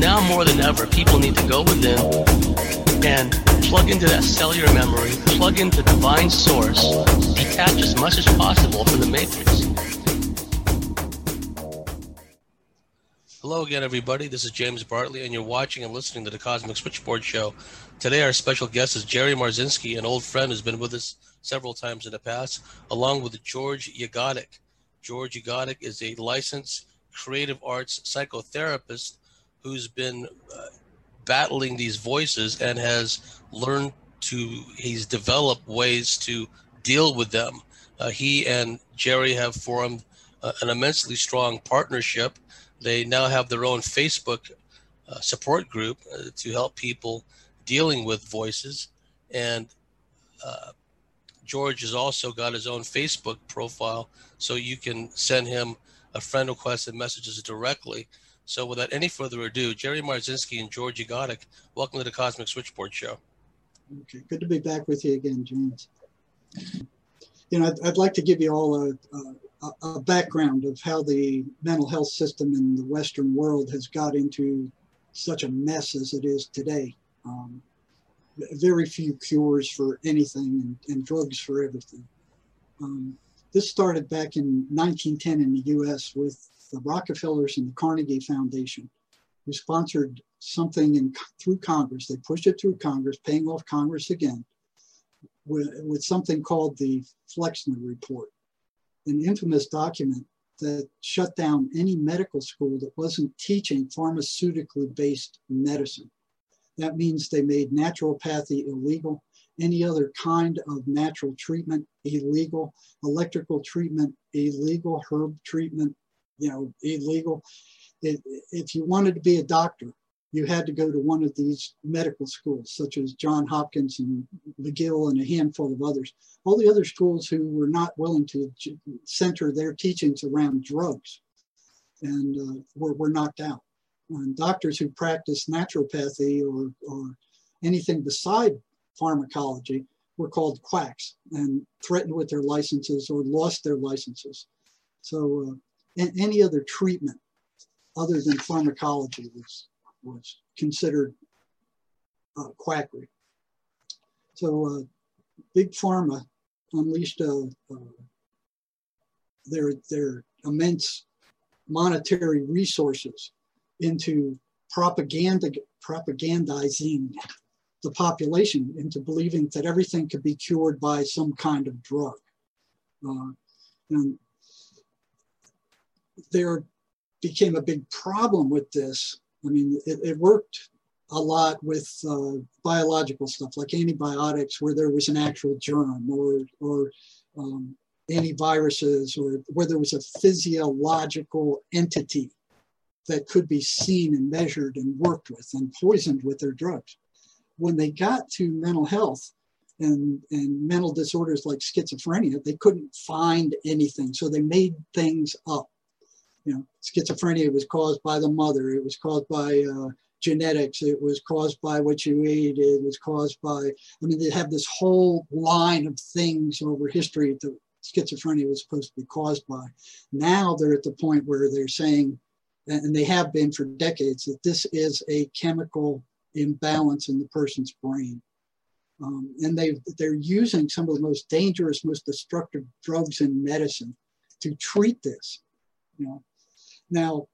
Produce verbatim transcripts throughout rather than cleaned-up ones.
now more than ever, people need to go within and plug into that cellular memory, plug into divine source, detach as much as possible from the matrix. Hello again, everybody. This is James Bartley, and you're watching and listening to the Cosmic Switchboard Show. Today, our special guest is Jerry Marzinsky, an old friend who's been with us several times in the past, along with George Yagodik. George Yagodik is a licensed creative arts psychotherapist who's been uh, battling these voices and has learned to, he's developed ways to deal with them. Uh, he and Jerry have formed uh, an immensely strong partnership. They now have their own Facebook uh, support group uh, to help people dealing with voices. And uh, George has also got his own Facebook profile, so you can send him a friend request and messages directly. So without any further ado, Jerry Marzinsky and George Yagodik, welcome to the Cosmic Switchboard Show. Okay, good to be back with you again, James. You know, I'd, I'd like to give you all a, a, a background of how the mental health system in the Western world has got into such a mess as it is today. Um, very few cures for anything and, and drugs for everything. Um, this started back in nineteen ten in the U S with the Rockefellers and the Carnegie Foundation, who sponsored something in, through Congress. They pushed it through Congress, paying off Congress again, with, with something called the Flexner Report, an infamous document that shut down any medical school that wasn't teaching pharmaceutically based medicine. That means they made naturopathy illegal, any other kind of natural treatment illegal, electrical treatment illegal, herb treatment, you know, illegal. It, if you wanted to be a doctor, you had to go to one of these medical schools, such as Johns Hopkins and McGill and a handful of others. All the other schools who were not willing to center their teachings around drugs and uh, were, were knocked out. And doctors who practiced naturopathy or, or anything beside pharmacology were called quacks and threatened with their licenses or lost their licenses. So uh, and any other treatment other than pharmacology was, was considered uh, quackery. So uh, Big Pharma unleashed uh, uh, their, their immense monetary resources into propaganda, propagandizing the population into believing that everything could be cured by some kind of drug. Uh, and there became a big problem with this. I mean, it, it worked a lot with uh, biological stuff like antibiotics, where there was an actual germ, or, or um, antiviruses, or where there was a physiological entity that could be seen and measured and worked with and poisoned with their drugs. When they got to mental health and, and mental disorders like schizophrenia, they couldn't find anything. So they made things up. You know, schizophrenia was caused by the mother. It was caused by uh, genetics. It was caused by what you ate. It was caused by, I mean, they have this whole line of things over history that schizophrenia was supposed to be caused by. Now they're at the point where they're saying, and they have been for decades, that this is a chemical imbalance in the person's brain. Um, and they they're using some of the most dangerous, most destructive drugs in medicine to treat this. You know, now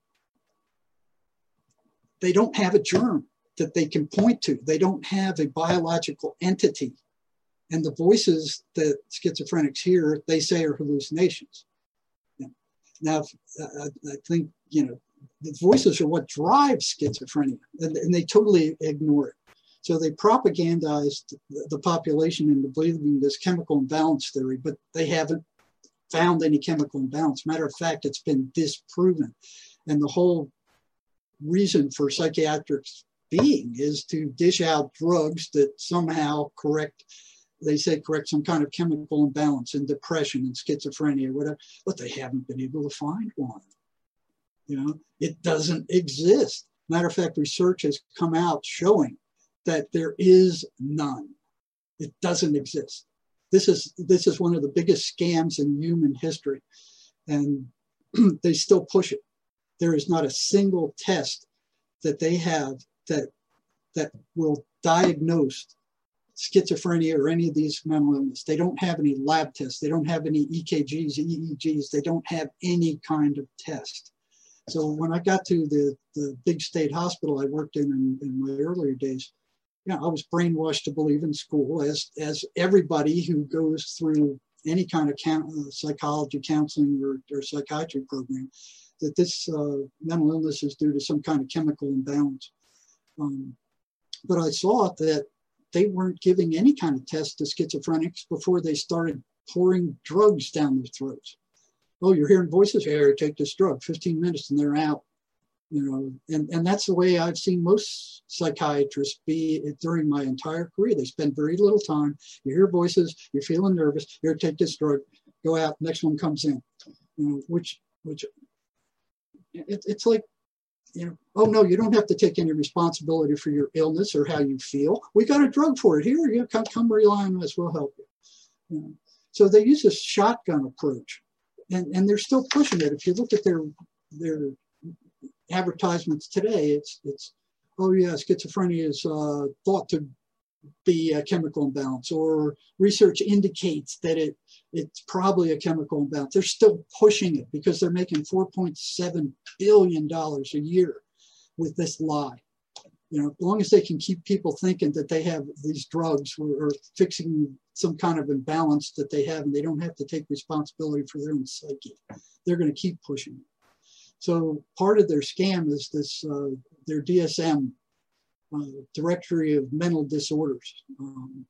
they don't have a germ that they can point to. They don't have a biological entity. And the voices that schizophrenics hear, they say are hallucinations. You know, now, I, I think, you know, the voices are what drives schizophrenia, and, and they totally ignore it. So they propagandized the population into believing this chemical imbalance theory, but they haven't found any chemical imbalance. Matter of fact, it's been disproven. And the whole reason for psychiatric being is to dish out drugs that somehow correct, they say correct some kind of chemical imbalance in depression and schizophrenia or whatever, but they haven't been able to find one. You know, it doesn't exist. Matter of fact, research has come out showing that there is none. It doesn't exist. This is this is one of the biggest scams in human history, and they still push it. There is not a single test that they have that that will diagnose schizophrenia or any of these mental illness. They don't have any lab tests. They don't have any E K Gs, E E Gs. They don't have any kind of test. So when I got to the, the big state hospital I worked in, in in my earlier days, you know, I was brainwashed to believe in school, as as everybody who goes through any kind of count, uh, psychology, counseling, or, or psychiatry program, that this uh, mental illness is due to some kind of chemical imbalance. Um, but I saw that they weren't giving any kind of test to schizophrenics before they started pouring drugs down their throats. Oh, you're hearing voices? Here, take this drug, fifteen minutes and they're out. You know, and, and that's the way I've seen most psychiatrists be during my entire career. They spend very little time. You hear voices, you're feeling nervous, here, take this drug, go out, next one comes in. You know, which, which it, it's like, you know, oh no, you don't have to take any responsibility for your illness or how you feel. We got a drug for it. Here, you come, come rely on us, we'll help you. You know, so they use this shotgun approach, and, and they're still pushing it. If you look at their their advertisements today, it's it's oh yeah, schizophrenia is uh, thought to be a chemical imbalance, or research indicates that it it's probably a chemical imbalance. They're still pushing it because they're making four point seven billion dollars a year with this lie. You know, as long as they can keep people thinking that they have these drugs or, or fixing some kind of imbalance that they have, and they don't have to take responsibility for their own psyche, they're going to keep pushing it. So part of their scam is this, uh, their D S M, uh, Directory of Mental Disorders. Um,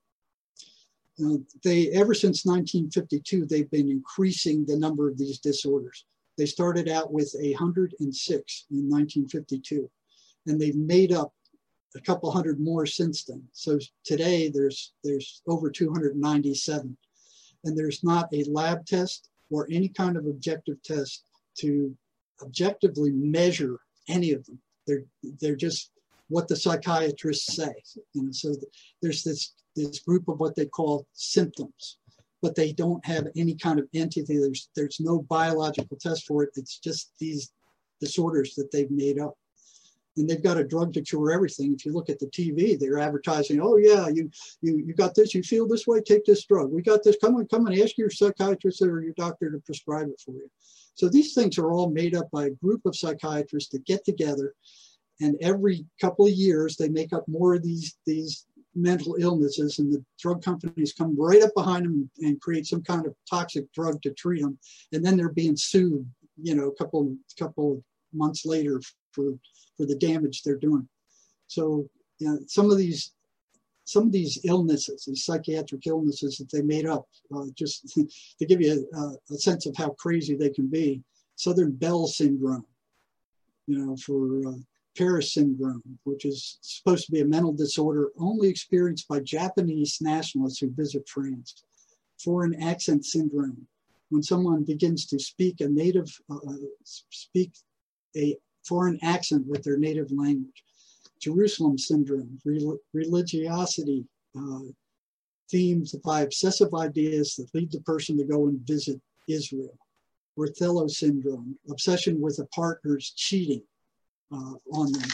uh, they, ever since nineteen fifty-two, they've been increasing the number of these disorders. They started out with one hundred six in nineteen fifty-two, and they've made up a couple hundred more since then. So today there's, there's over two hundred ninety-seven, and there's not a lab test or any kind of objective test to objectively measure any of them. They're they're just what the psychiatrists say. You know, so there's this this group of what they call symptoms, but they don't have any kind of entity. There's there's no biological test for it. It's just these disorders that they've made up, and they've got a drug to cure everything. If you look at the T V, they're advertising, oh yeah, you you you got this, you feel this way, take this drug. We got this. Come on, come and ask your psychiatrist or your doctor to prescribe it for you. So these things are all made up by a group of psychiatrists that get together, and every couple of years they make up more of these, these mental illnesses, and the drug companies come right up behind them and create some kind of toxic drug to treat them. And then they're being sued, you know, a couple, couple months later for, for the damage they're doing. So, you know, some of these Some of these illnesses, these psychiatric illnesses that they made up, uh, just to give you a, a sense of how crazy they can be. Southern Bell syndrome, you know, for uh, Paris syndrome, which is supposed to be a mental disorder only experienced by Japanese nationalists who visit France. Foreign accent syndrome, when someone begins to speak a native, uh, speak a foreign accent with their native language. Jerusalem syndrome, rel religiosity, uh, themed by obsessive ideas that lead the person to go and visit Israel. Othello syndrome, obsession with a partner's cheating uh, on them.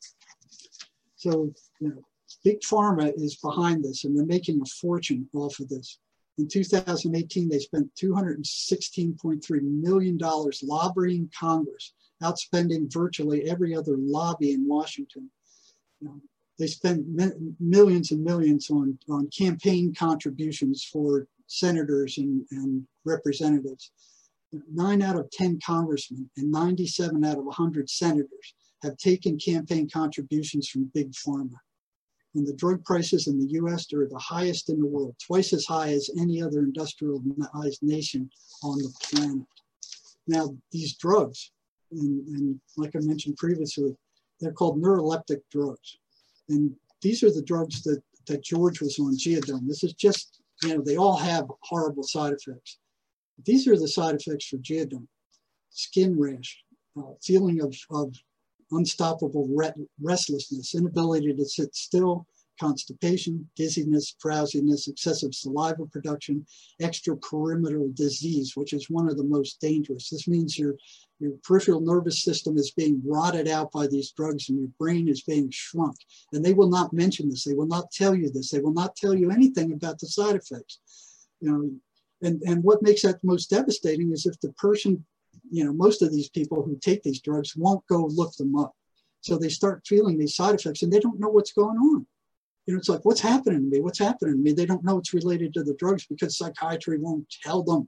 So, you know, Big Pharma is behind this, and they're making a fortune off of this. In two thousand eighteen, they spent two hundred sixteen point three million dollars lobbying Congress, outspending virtually every other lobby in Washington. You know, they spend millions and millions on, on campaign contributions for senators and, and representatives. Nine out of ten congressmen and ninety-seven out of one hundred senators have taken campaign contributions from Big Pharma. And the drug prices in the U S are the highest in the world, twice as high as any other industrialized nation on the planet. Now, these drugs, and, and like I mentioned previously, they're called neuroleptic drugs. And these are the drugs that, that George was on, Geodome. This is just, you know, they all have horrible side effects. These are the side effects for Geodome: skin rash, uh, feeling of, of unstoppable restlessness, inability to sit still, constipation, dizziness, drowsiness, excessive saliva production, extrapyramidal disease, which is one of the most dangerous. This means your, your peripheral nervous system is being rotted out by these drugs and your brain is being shrunk. And they will not mention this. They will not tell you this. They will not tell you anything about the side effects. You know, and, and what makes that most devastating is if the person, you know, most of these people who take these drugs won't go look them up. So they start feeling these side effects and they don't know what's going on. You know, it's like, what's happening to me? What's happening to me? They don't know it's related to the drugs because psychiatry won't tell them.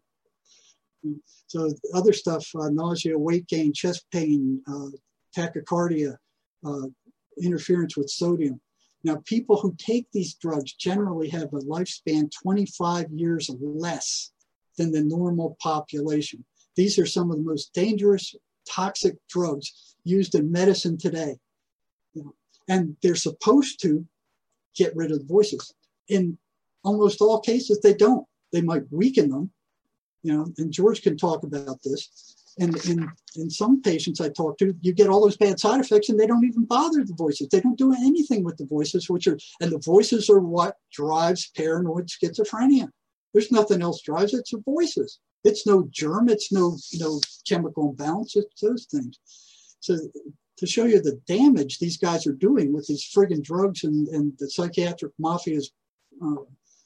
So other stuff, uh, nausea, weight gain, chest pain, uh, tachycardia, uh, interference with sodium. Now, people who take these drugs generally have a lifespan twenty-five years less than the normal population. These are some of the most dangerous, toxic drugs used in medicine today. You know, and they're supposed to get rid of the voices. In almost all cases, they don't. They might weaken them, you know, and George can talk about this. And in, in some patients I talk to, you get all those bad side effects and they don't even bother the voices. They don't do anything with the voices, which are, and the voices are what drives paranoid schizophrenia. There's nothing else drives it, it's the voices. It's no germ, it's no, no chemical imbalance, it's those things. So to show you the damage these guys are doing with these friggin' drugs and, and the psychiatric mafia's uh,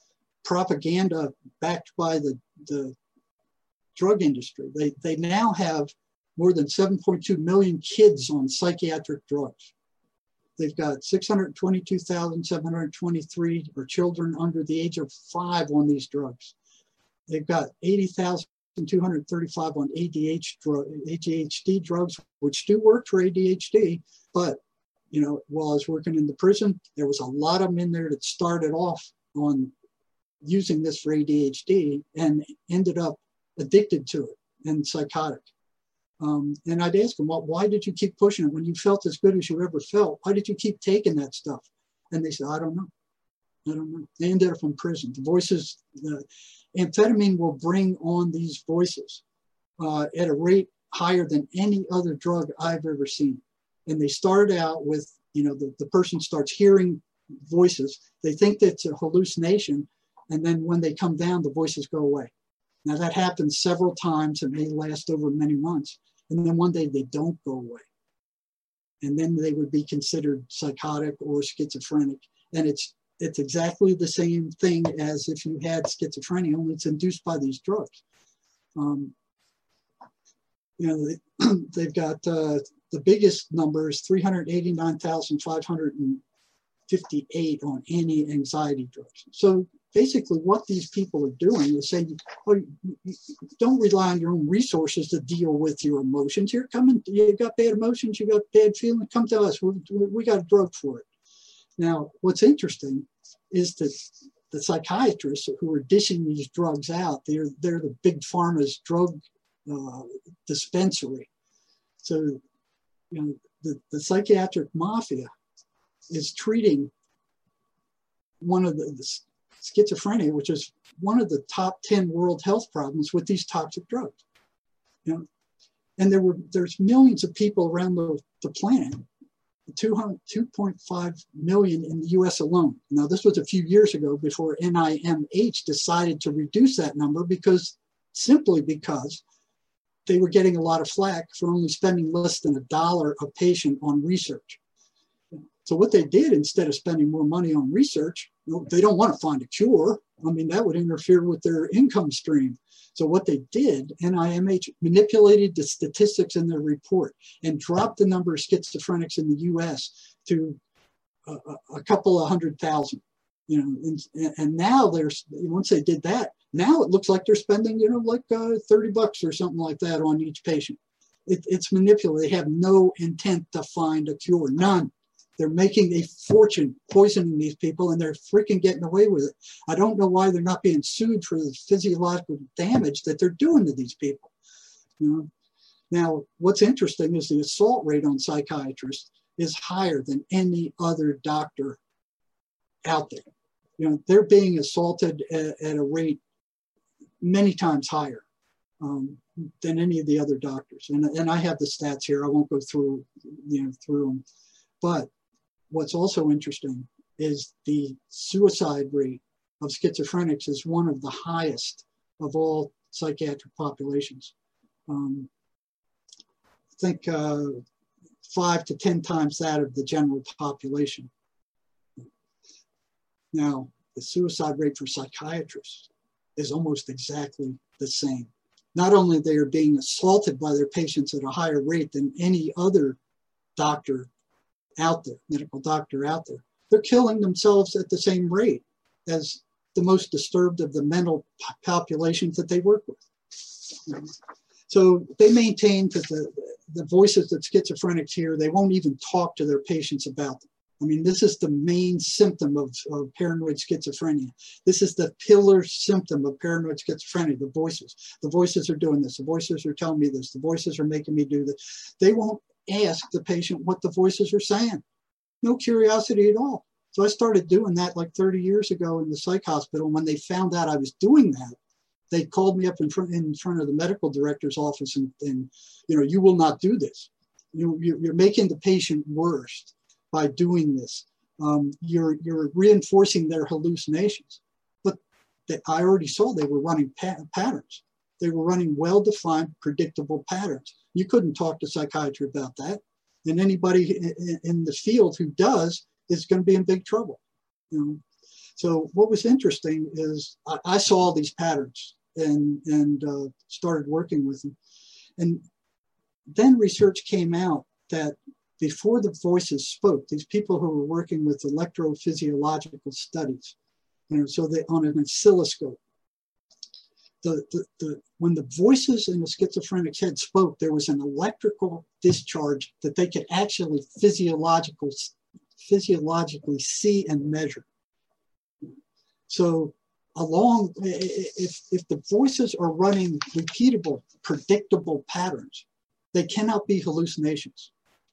propaganda backed by the, the drug industry. They, they now have more than seven point two million kids on psychiatric drugs. They've got six hundred twenty-two thousand seven hundred twenty-three or children under the age of five on these drugs. They've got eighty thousand two hundred thirty-five on A D H drug, A D H D drugs, which do work for A D H D. But, you know, while I was working in the prison, there was a lot of them in there that started off on using this for A D H D and ended up addicted to it and psychotic. Um, and I'd ask them, well, why did you keep pushing it when you felt as good as you ever felt? Why did you keep taking that stuff? And they said, I don't know. I don't know. They ended up in prison. The voices, the amphetamine will bring on these voices uh, at a rate higher than any other drug I've ever seen. And they start out with, you know, the, the person starts hearing voices. They think that's a hallucination. And then when they come down, the voices go away. Now that happens several times. It may last over many months. And then one day they don't go away. And then they would be considered psychotic or schizophrenic. And it's it's exactly the same thing as if you had schizophrenia, only it's induced by these drugs. Um, you know, they, they've got uh, the biggest number is three hundred eighty-nine thousand five hundred fifty-eight on anti-anxiety drugs. So basically what these people are doing is saying, oh, don't rely on your own resources to deal with your emotions. You're coming, you got bad emotions, you got bad feelings, come to us, we, we got a drug for it. Now, what's interesting is that the psychiatrists who are dishing these drugs out, they're, they're the big pharma's drug uh, dispensary. So, you know, the, the psychiatric mafia is treating one of the, the schizophrenia, which is one of the top ten world health problems with these toxic drugs. You know, and there were there's millions of people around the, the planet, two point five million in the U S alone. Now, this was a few years ago before N I M H decided to reduce that number because simply because they were getting a lot of flack for only spending less than a dollar a patient on research. So what they did, instead of spending more money on research, you know, they don't want to find a cure. I mean, that would interfere with their income stream. So what they did, N I M H manipulated the statistics in their report and dropped the number of schizophrenics in the U S to a, a couple of hundred thousand. You know, and, and now there's, once they did that, now it looks like they're spending, you know, like uh, thirty bucks or something like that on each patient. It, it's manipulated. They have no intent to find a cure, none. They're making a fortune poisoning these people, and they're freaking getting away with it. I don't know why they're not being sued for the physiological damage that they're doing to these people. You know? Now, what's interesting is the assault rate on psychiatrists is higher than any other doctor out there. You know, they're being assaulted at, at a rate many times higher um, than any of the other doctors. And, and I have the stats here. I won't go through, you know, through them. But what's also interesting is the suicide rate of schizophrenics is one of the highest of all psychiatric populations. Um, I think uh, five to ten times that of the general population. Now, the suicide rate for psychiatrists is almost exactly the same. Not only they are being assaulted by their patients at a higher rate than any other doctor out there, medical doctor out there, they're killing themselves at the same rate as the most disturbed of the mental populations that they work with. So they maintain that the, the voices that schizophrenics hear, they won't even talk to their patients about them. I mean, this is the main symptom of, of paranoid schizophrenia. This is the pillar symptom of paranoid schizophrenia, the voices. The voices are doing this. The voices are telling me this. The voices are making me do this. They won't ask the patient what the voices are saying. No curiosity at all. So I started doing that like thirty years ago in the psych hospital. When they found out I was doing that, they called me up in front, in front of the medical director's office and, and you know, you will not do this. You, you, you're making the patient worse by doing this. Um, you're, you're reinforcing their hallucinations. But they, I already saw they were running pa patterns. They were running well-defined, predictable patterns. You couldn't talk to psychiatry about that. And anybody in, in the field who does is going to be in big trouble. You know? So what was interesting is I, I saw all these patterns and, and uh, started working with them. And then research came out that before the voices spoke, these people who were working with electrophysiological studies, you know, so they on an oscilloscope, the, the, the, when the voices in the schizophrenic's head spoke, there was an electrical discharge that they could actually physiological, physiologically see and measure. So along, if, if the voices are running repeatable, predictable patterns, they cannot be hallucinations.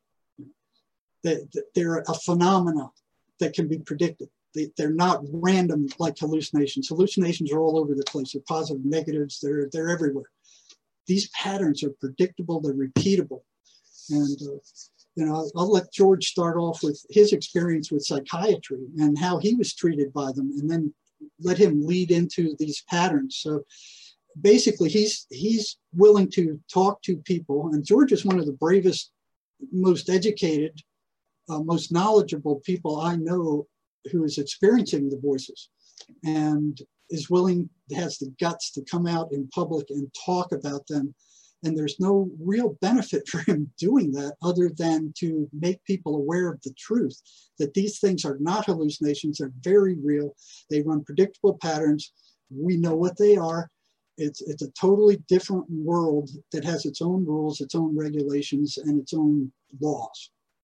They're a phenomena that can be predicted. They're not random like hallucinations. Hallucinations are all over the place. They're positive, negatives, they're, they're everywhere. These patterns are predictable, they're repeatable. And uh, you know, I'll, I'll let George start off with his experience with psychiatry and how he was treated by them, and then let him lead into these patterns. So basically, he's, he's willing to talk to people, and George is one of the bravest, most educated, Uh, most knowledgeable people I know who is experiencing the voices and is willing, has the guts to come out in public and talk about them. And there's no real benefit for him doing that other than to make people aware of the truth, that these things are not hallucinations, they're very real. They run predictable patterns. We know what they are. It's, it's a totally different world that has its own rules, its own regulations, and its own laws.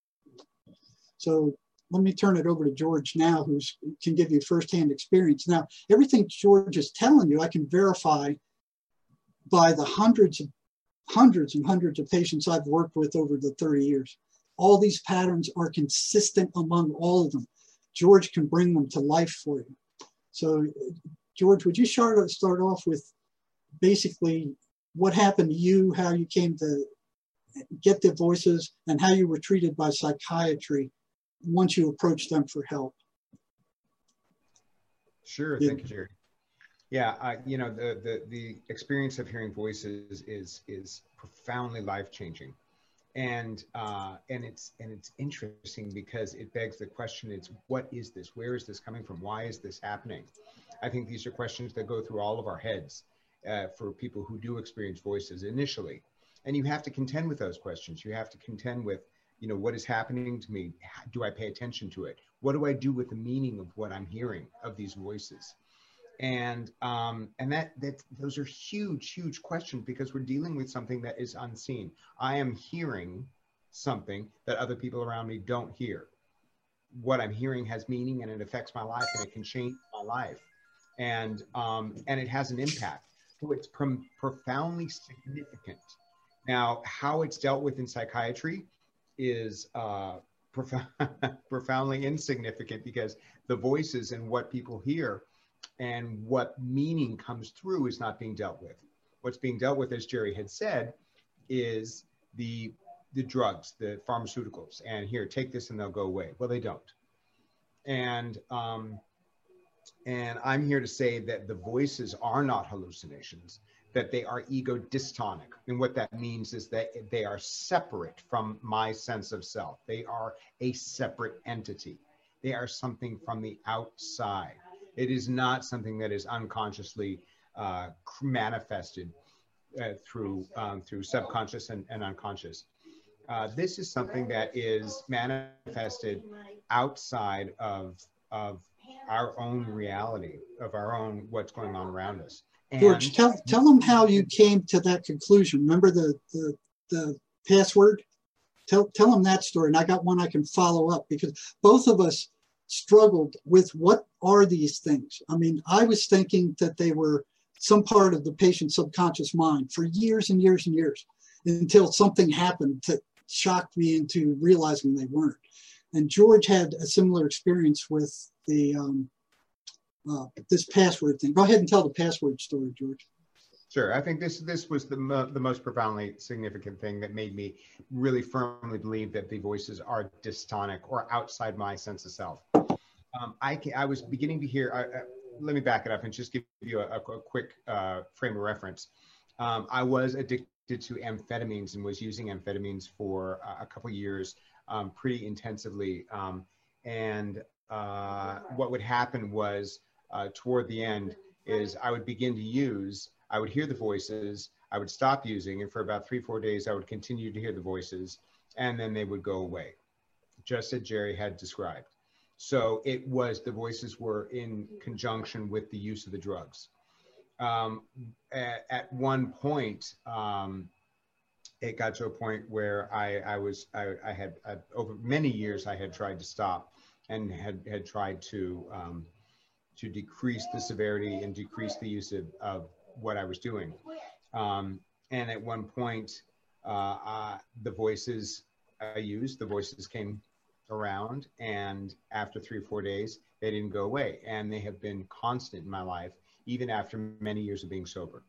So let me turn it over to George now, who can give you firsthand experience. Now, everything George is telling you, I can verify by the hundreds of hundreds and hundreds of patients I've worked with over the thirty years. All these patterns are consistent among all of them. George can bring them to life for you. So George, would you start, start off with basically what happened to you, how you came to get the voices, and how you were treated by psychiatry once you approached them for help? Sure, Yeah. Thank you, Jerry. Yeah, uh, you know, the, the the experience of hearing voices is is profoundly life-changing, and uh, and it's and it's interesting because it begs the question: it's what is this? Where is this coming from? Why is this happening? I think these are questions that go through all of our heads uh, for people who do experience voices initially, and you have to contend with those questions. You have to contend with, you know, what is happening to me? Do I pay attention to it? What do I do with the meaning of what I'm hearing of these voices? And um, and that that those are huge, huge questions because we're dealing with something that is unseen. I am hearing something that other people around me don't hear. What I'm hearing has meaning and it affects my life and it can change my life. And um, and it has an impact. So it's prom- profoundly significant. Now, how it's dealt with in psychiatry is uh, prof- profoundly insignificant because the voices and what people hear and what meaning comes through is not being dealt with. What's being dealt with, as Jerry had said, is the the drugs, the pharmaceuticals. And here, take this and they'll go away. Well, they don't. And um, and I'm here to say that the voices are not hallucinations, that they are ego dystonic. And what that means is that they are separate from my sense of self. They are a separate entity. They are something from the outside. It is not something that is unconsciously uh, manifested uh, through um, through subconscious and, and unconscious. Uh, this is something that is manifested outside of of our own reality, of our own what's going on around us. And George, tell tell them how you came to that conclusion. Remember the the, the password? Tell tell them that story, and I got one I can follow up, because both of us struggled with what are these things. I mean, I was thinking that they were some part of the patient's subconscious mind for years and years and years, until something happened that shocked me into realizing they weren't. And George had a similar experience with the um, uh, this password thing. Go ahead and tell the password story, George. Sure. I think this this was the mo the most profoundly significant thing that made me really firmly believe that the voices are dystonic or outside my sense of self. Um, I can, I was beginning to hear. I, I, let me back it up and just give you a, a quick uh, frame of reference. Um, I was addicted to amphetamines and was using amphetamines for a couple of years, um, pretty intensively. Um, and uh, what would happen was, uh, toward the end, is I would begin to use. I would hear the voices. I would stop using, and for about three, four days, I would continue to hear the voices, and then they would go away, just as Jerry had described. So it was, the voices were in conjunction with the use of the drugs. Um, at, at one point, um, it got to a point where I, I was, I, I had, I, over many years, I had tried to stop and had, had tried to, um, to decrease the severity and decrease the use of, of what I was doing. Um, and at one point, uh, uh, the voices I used, the voices came around, and after three or four days, they didn't go away. And they have been constant in my life, even after many years of being sober.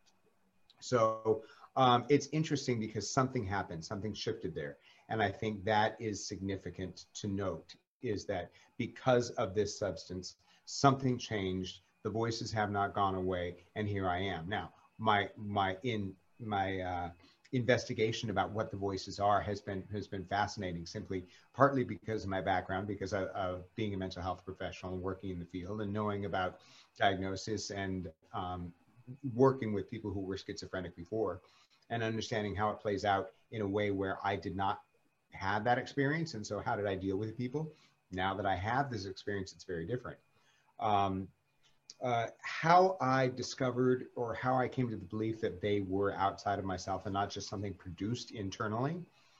So um, it's interesting because something happened, something shifted there. And I think that is significant to note, is that because of this substance, something changed. The voices have not gone away, and here I am. Now, my my in my uh, investigation about what the voices are has been has been fascinating. Simply, partly because of my background, because of, of being a mental health professional and working in the field, and knowing about diagnosis and um, working with people who were schizophrenic before, and understanding how it plays out in a way where I did not have that experience. And so, how did I deal with people? Now that I have this experience, it's very different. Um, uh, how I discovered, or how I came to the belief that they were outside of myself and not just something produced internally.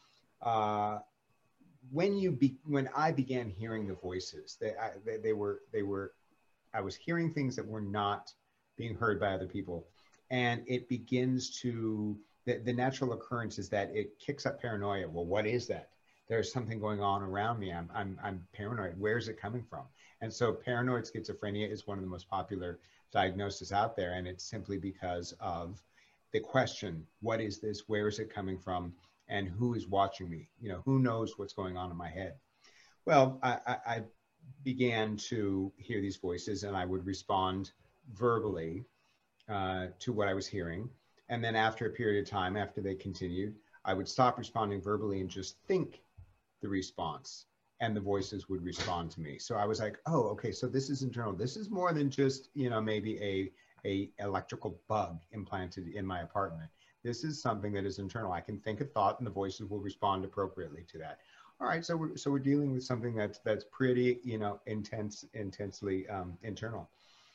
Uh, when you be, when I began hearing the voices, they, I, they, they were, they were, I was hearing things that were not being heard by other people. And it begins to, the, the natural occurrence is that it kicks up paranoia. Well, what is that? There's something going on around me. I'm, I'm, I'm paranoid. Where's it coming from? And so paranoid schizophrenia is one of the most popular diagnoses out there. And it's simply because of the question, what is this? Where is it coming from? And who is watching me? You know, who knows what's going on in my head? Well, I, I, I began to hear these voices, and I would respond verbally uh, to what I was hearing. And then after a period of time, after they continued, I would stop responding verbally and just think the response, and the voices would respond to me. So I was like, oh, okay, so this is internal. This is more than just, you know, maybe a, a electrical bug implanted in my apartment. This is something that is internal. I can think a thought and the voices will respond appropriately to that. All right, so we're, so we're dealing with something that's, that's pretty, you know, intense, intensely um, internal.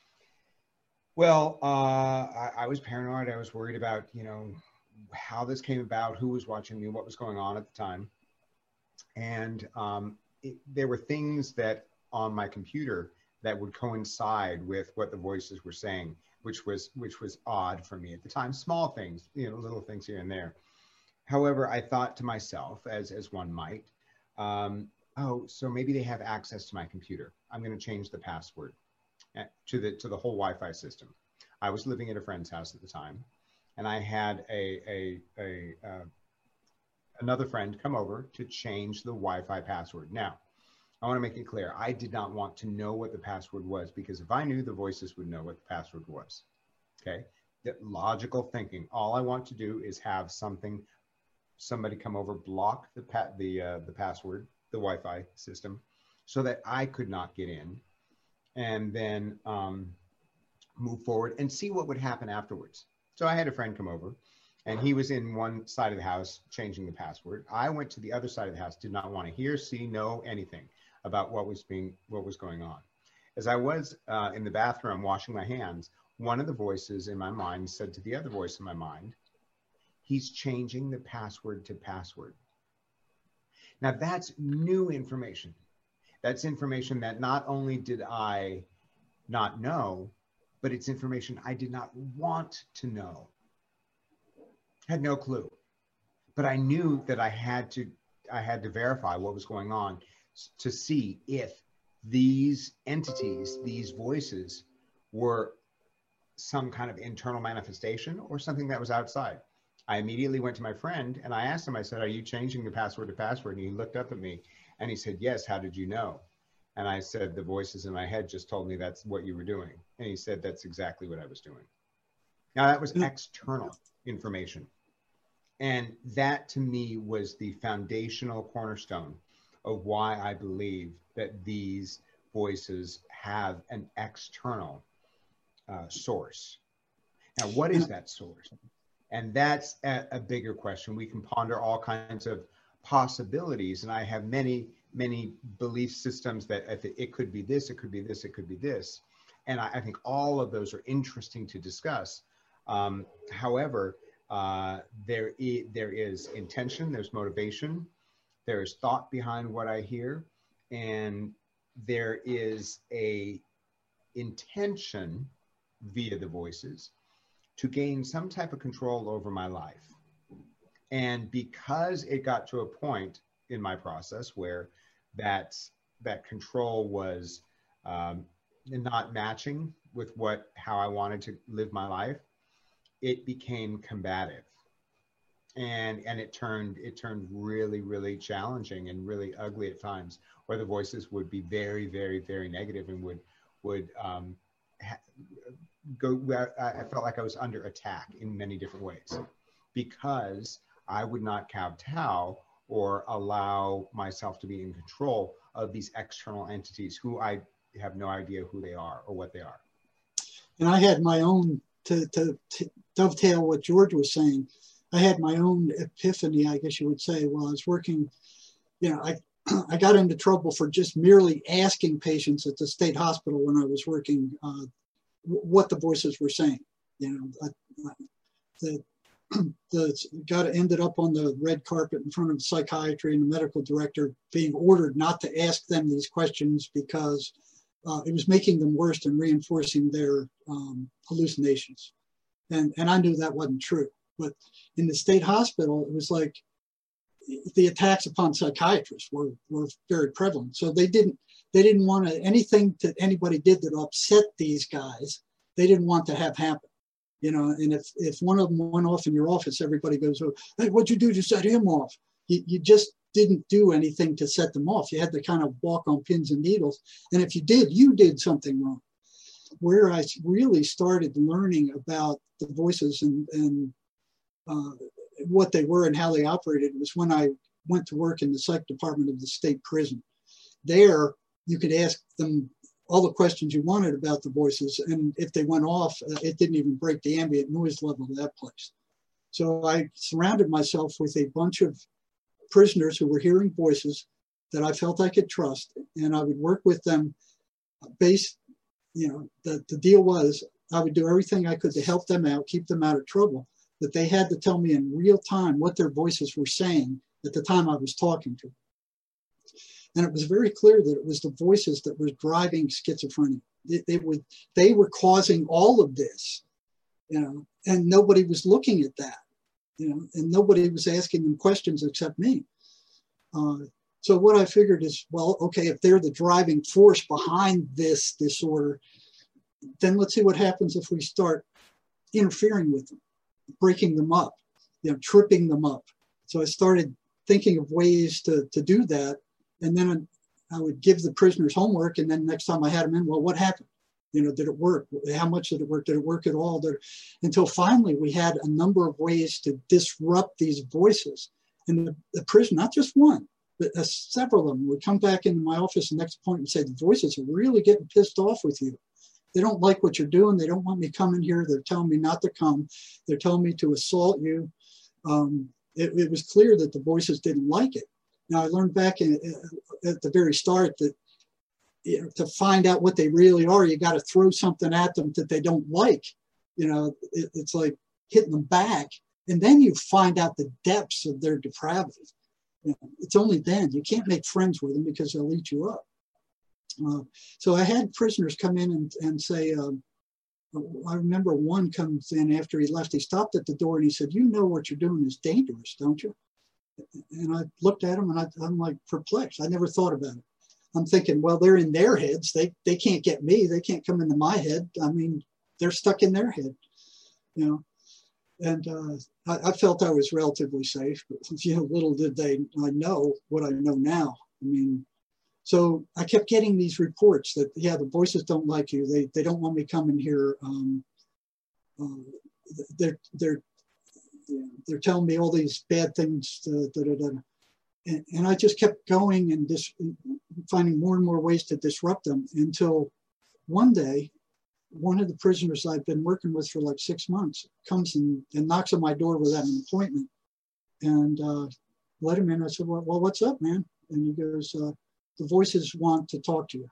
Well, uh, I, I was paranoid. I was worried about, you know, how this came about, who was watching me, what was going on at the time. And um, it, there were things that on my computer that would coincide with what the voices were saying, which was which was odd for me at the time. Small things, you know, little things here and there. However, I thought to myself, as as one might, um, oh, so maybe they have access to my computer. I'm going to change the password to the to the whole Wi-Fi system. I was living at a friend's house at the time, and I had a a a uh, another friend come over to change the Wi-Fi password. Now, I want to make it clear. I did not want to know what the password was, because if I knew, the voices would know what the password was. Okay. That logical thinking. All I want to do is have something, somebody come over, block the pa- the uh, the password, the Wi-Fi system, so that I could not get in, and then um, move forward and see what would happen afterwards. So I had a friend come over, and he was in one side of the house changing the password. I went to the other side of the house, did not want to hear, see, know anything about what was being, what was going on. As I was uh, in the bathroom washing my hands, one of the voices in my mind said to the other voice in my mind, he's changing the password to password. Now that's new information. That's information that not only did I not know, but it's information I did not want to know. Had no clue, but I knew that I had to, I had to verify what was going on to see if these entities, these voices, were some kind of internal manifestation or something that was outside. I immediately went to my friend and I asked him, I said, are you changing the password to password? And he looked up at me and he said, yes, how did you know? And I said, the voices in my head just told me that's what you were doing. And he said, that's exactly what I was doing. Now that was external information. And that to me was the foundational cornerstone of why I believe that these voices have an external uh, source. Now, what is that source? And that's a, a bigger question. We can ponder all kinds of possibilities. And I have many, many belief systems that if it, it could be this, it could be this, it could be this. And I, I think all of those are interesting to discuss. Um, however, uh, there, is, there is intention, there's motivation, there's thought behind what I hear, and there is a intention via the voices to gain some type of control over my life. And because it got to a point in my process where that, that control was um, not matching with what, how I wanted to live my life, it became combative. And, and it turned, it turned really, really challenging and really ugly at times, where the voices would be very, very, very negative and would, would um, ha- go, I felt like I was under attack in many different ways because I would not kowtow or allow myself to be in control of these external entities who I have no idea who they are or what they are. And I had my own, to, to, to dovetail what George was saying, I had my own epiphany, I guess you would say, while I was working. You know, I, I got into trouble for just merely asking patients at the state hospital when I was working uh, what the voices were saying. You know, I, I, the, the got ended up on the red carpet in front of psychiatry and the medical director being ordered not to ask them these questions because uh, it was making them worse and reinforcing their um, hallucinations. And, and I knew that wasn't true. But in the state hospital, it was like the attacks upon psychiatrists were, were very prevalent. So they didn't they didn't want to, anything that anybody did that upset these guys, they didn't want to have happen. You know, and if, if one of them went off in your office, everybody goes, oh, hey, what'd you do to set him off? You, you just didn't do anything to set them off. You had to kind of walk on pins and needles. And if you did, you did something wrong. Where I really started learning about the voices and, and Uh, what they were and how they operated was when I went to work in the psych department of the state prison. There, you could ask them all the questions you wanted about the voices, and if they went off, uh, it didn't even break the ambient noise level of that place. So I surrounded myself with a bunch of prisoners who were hearing voices that I felt I could trust, and I would work with them based, you know, the, the deal was I would do everything I could to help them out, keep them out of trouble. That they had to tell me in real time what their voices were saying at the time I was talking to them. And it was very clear that it was the voices that were driving schizophrenia. They, they, would, they were causing all of this, you know, and nobody was looking at that, you know, and nobody was asking them questions except me. Uh, so what I figured is, well, okay, if they're the driving force behind this disorder, then let's see what happens if we start interfering with them, breaking them up, you know, tripping them up. So I started thinking of ways to, to do that. And then I would give the prisoners homework, and then next time I had them in, well, what happened? You know, did it work? How much did it work? Did it work at all? Did it, until finally we had a number of ways to disrupt these voices. And the, the prison, not just one, but uh, several of them would come back into my office the next point and say, the voices are really getting pissed off with you. They don't like what you're doing. They don't want me coming here. They're telling me not to come. They're telling me to assault you. Um, it, it was clear that the voices didn't like it. Now, I learned back in, at the very start that, you know, to find out what they really are, you got to throw something at them that they don't like. You know, it, it's like hitting them back. And then you find out the depths of their depravity. You know, it's only then. You can't make friends with them because they'll eat you up. Uh, so I had prisoners come in and, and say, um, I remember one comes in after he left. He stopped at the door and he said, you know what you're doing is dangerous, don't you? And I looked at him and I, I'm like perplexed. I never thought about it. I'm thinking, well, they're in their heads. They they can't get me. They can't come into my head. I mean, they're stuck in their head, you know. And uh, I, I felt I was relatively safe, but you know, little did they I know what I know now. I mean, so I kept getting these reports that, yeah, the voices don't like you. They they don't want me coming here. Um, uh, they're they're they're telling me all these bad things. Da, da, da, da. And, and I just kept going and dis, finding more and more ways to disrupt them until one day, one of the prisoners I've been working with for like six months comes and, and knocks on my door without an appointment, and uh, let him in. I said, well, well, what's up, man? And he goes, uh, the voices want to talk to you.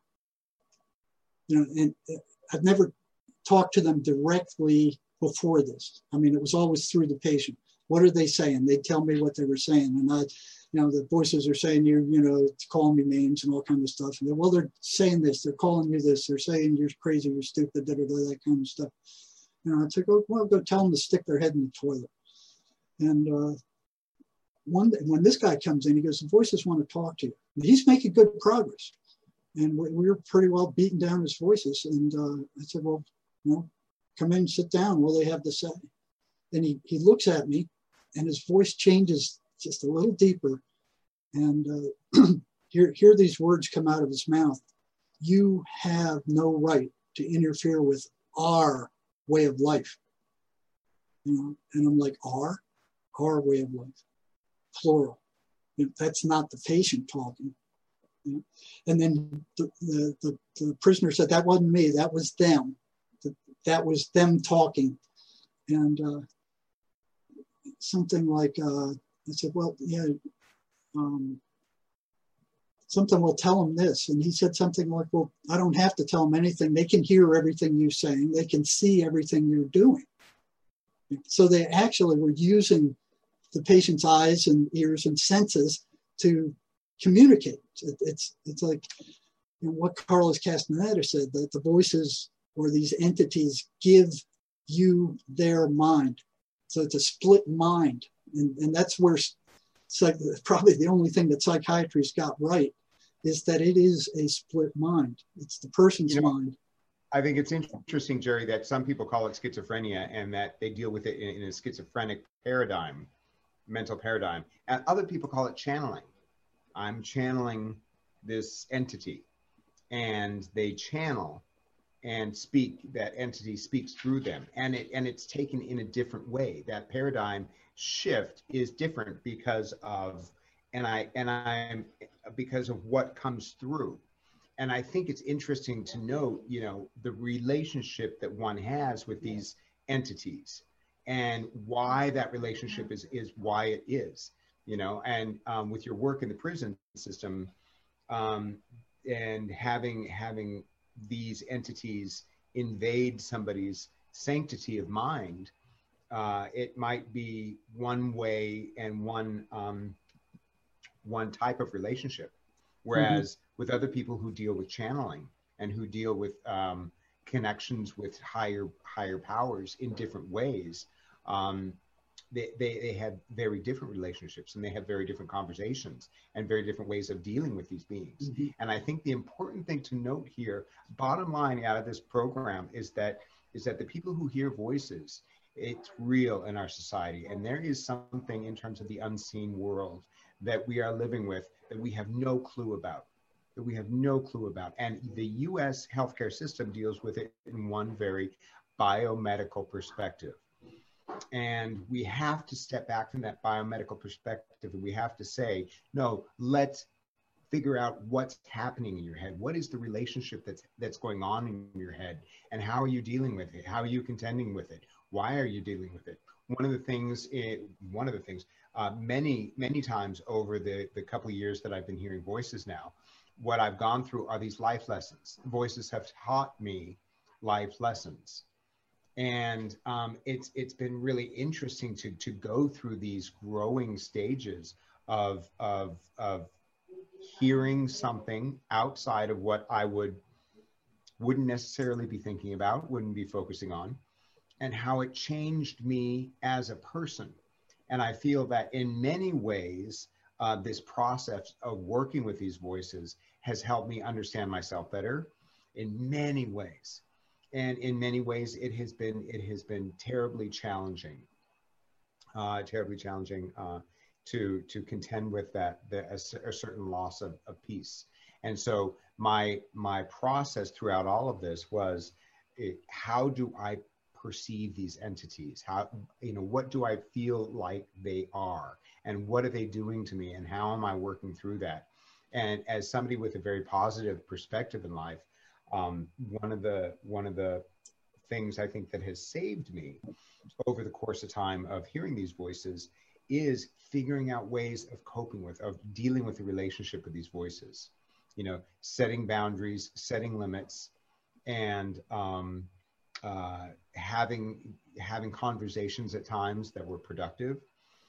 You know, and I've never talked to them directly before this. I mean, it was always through the patient. What are they saying? They'd tell me what they were saying. And I, you know, the voices are saying you, you know, calling me names and all kinds of stuff. And they're, well, they're saying this, they're calling you this, they're saying you're crazy, you're stupid, da, da, da, that kind of stuff. You know, I said, oh, well, go tell them to stick their head in the toilet. And uh, one day, when this guy comes in, he goes, the voices want to talk to you. And he's making good progress. And we, we were pretty well beating down his voices. And uh, I said, well, you know, come in and sit down. What do they have to say? And he, he looks at me and his voice changes just a little deeper. And uh, hear, hear these words come out of his mouth. You have no right to interfere with our way of life. You know, and I'm like, our? Our way of life, plural. You know, that's not the patient talking. You know? And then the, the, the, the prisoner said, that wasn't me, that was them. That was them talking. And uh, something like, uh, I said, well, yeah, um, something will tell them this. And he said something like, well, I don't have to tell them anything. They can hear everything you're saying. They can see everything you're doing. So they actually were using the patient's eyes and ears and senses to communicate. It, it's, it's like, you know, what Carlos Castaneda said, that the voices or these entities give you their mind. So it's a split mind. And, and that's where psych, probably the only thing that psychiatry's got right is that it is a split mind. It's the person's you know, mind. I think it's interesting, Jerry, that some people call it schizophrenia and that they deal with it in, in a schizophrenic paradigm, mental paradigm. And other people call it channeling. I'm channeling this entity, and they channel and speak, that entity speaks through them, and it and it's taken in a different way. That paradigm shift is different because of and I and I'm because of what comes through. And I think it's interesting to note, you know, the relationship that one has with these entities and why that relationship is is why it is, you know. And um, with your work in the prison system, um, and having having these entities invade somebody's sanctity of mind, uh, it might be one way and one um, one type of relationship. Whereas mm-hmm. with other people who deal with channeling and who deal with um, connections with higher higher powers in different ways, um, they, they, they have very different relationships, and they have very different conversations and very different ways of dealing with these beings. Mm-hmm. And I think the important thing to note here, bottom line out of this program, is that is that the people who hear voices, it's real in our society. And there is something in terms of the unseen world that we are living with that we have no clue about. that we have no clue about. And the U S healthcare system deals with it in one very biomedical perspective. And we have to step back from that biomedical perspective, and we have to say, no, let's figure out what's happening in your head. What is the relationship that's that's going on in your head, and how are you dealing with it? How are you contending with it? Why are you dealing with it? One of the things, it, one of the things, uh, many, many times over the, the couple of years that I've been hearing voices now, what I've gone through are these life lessons. Voices have taught me life lessons. And um, it's it's been really interesting to to go through these growing stages of of of hearing something outside of what I would wouldn't necessarily be thinking about, wouldn't be focusing on, and how it changed me as a person. And I feel that in many ways, uh, this process of working with these voices has helped me understand myself better in many ways. And in many ways, it has been it has been terribly challenging, uh, terribly challenging uh, to to contend with that the, a, a certain loss of, of peace. And so my my process throughout all of this was, it, how do I perceive these entities? How, you know, what do I feel like they are, and what are they doing to me, and how am I working through that? And as somebody with a very positive perspective in life, Um, one of the one of the things I think that has saved me over the course of time of hearing these voices is figuring out ways of coping with, of dealing with the relationship with these voices. You know, setting boundaries, setting limits, and um, uh, having having conversations at times that were productive.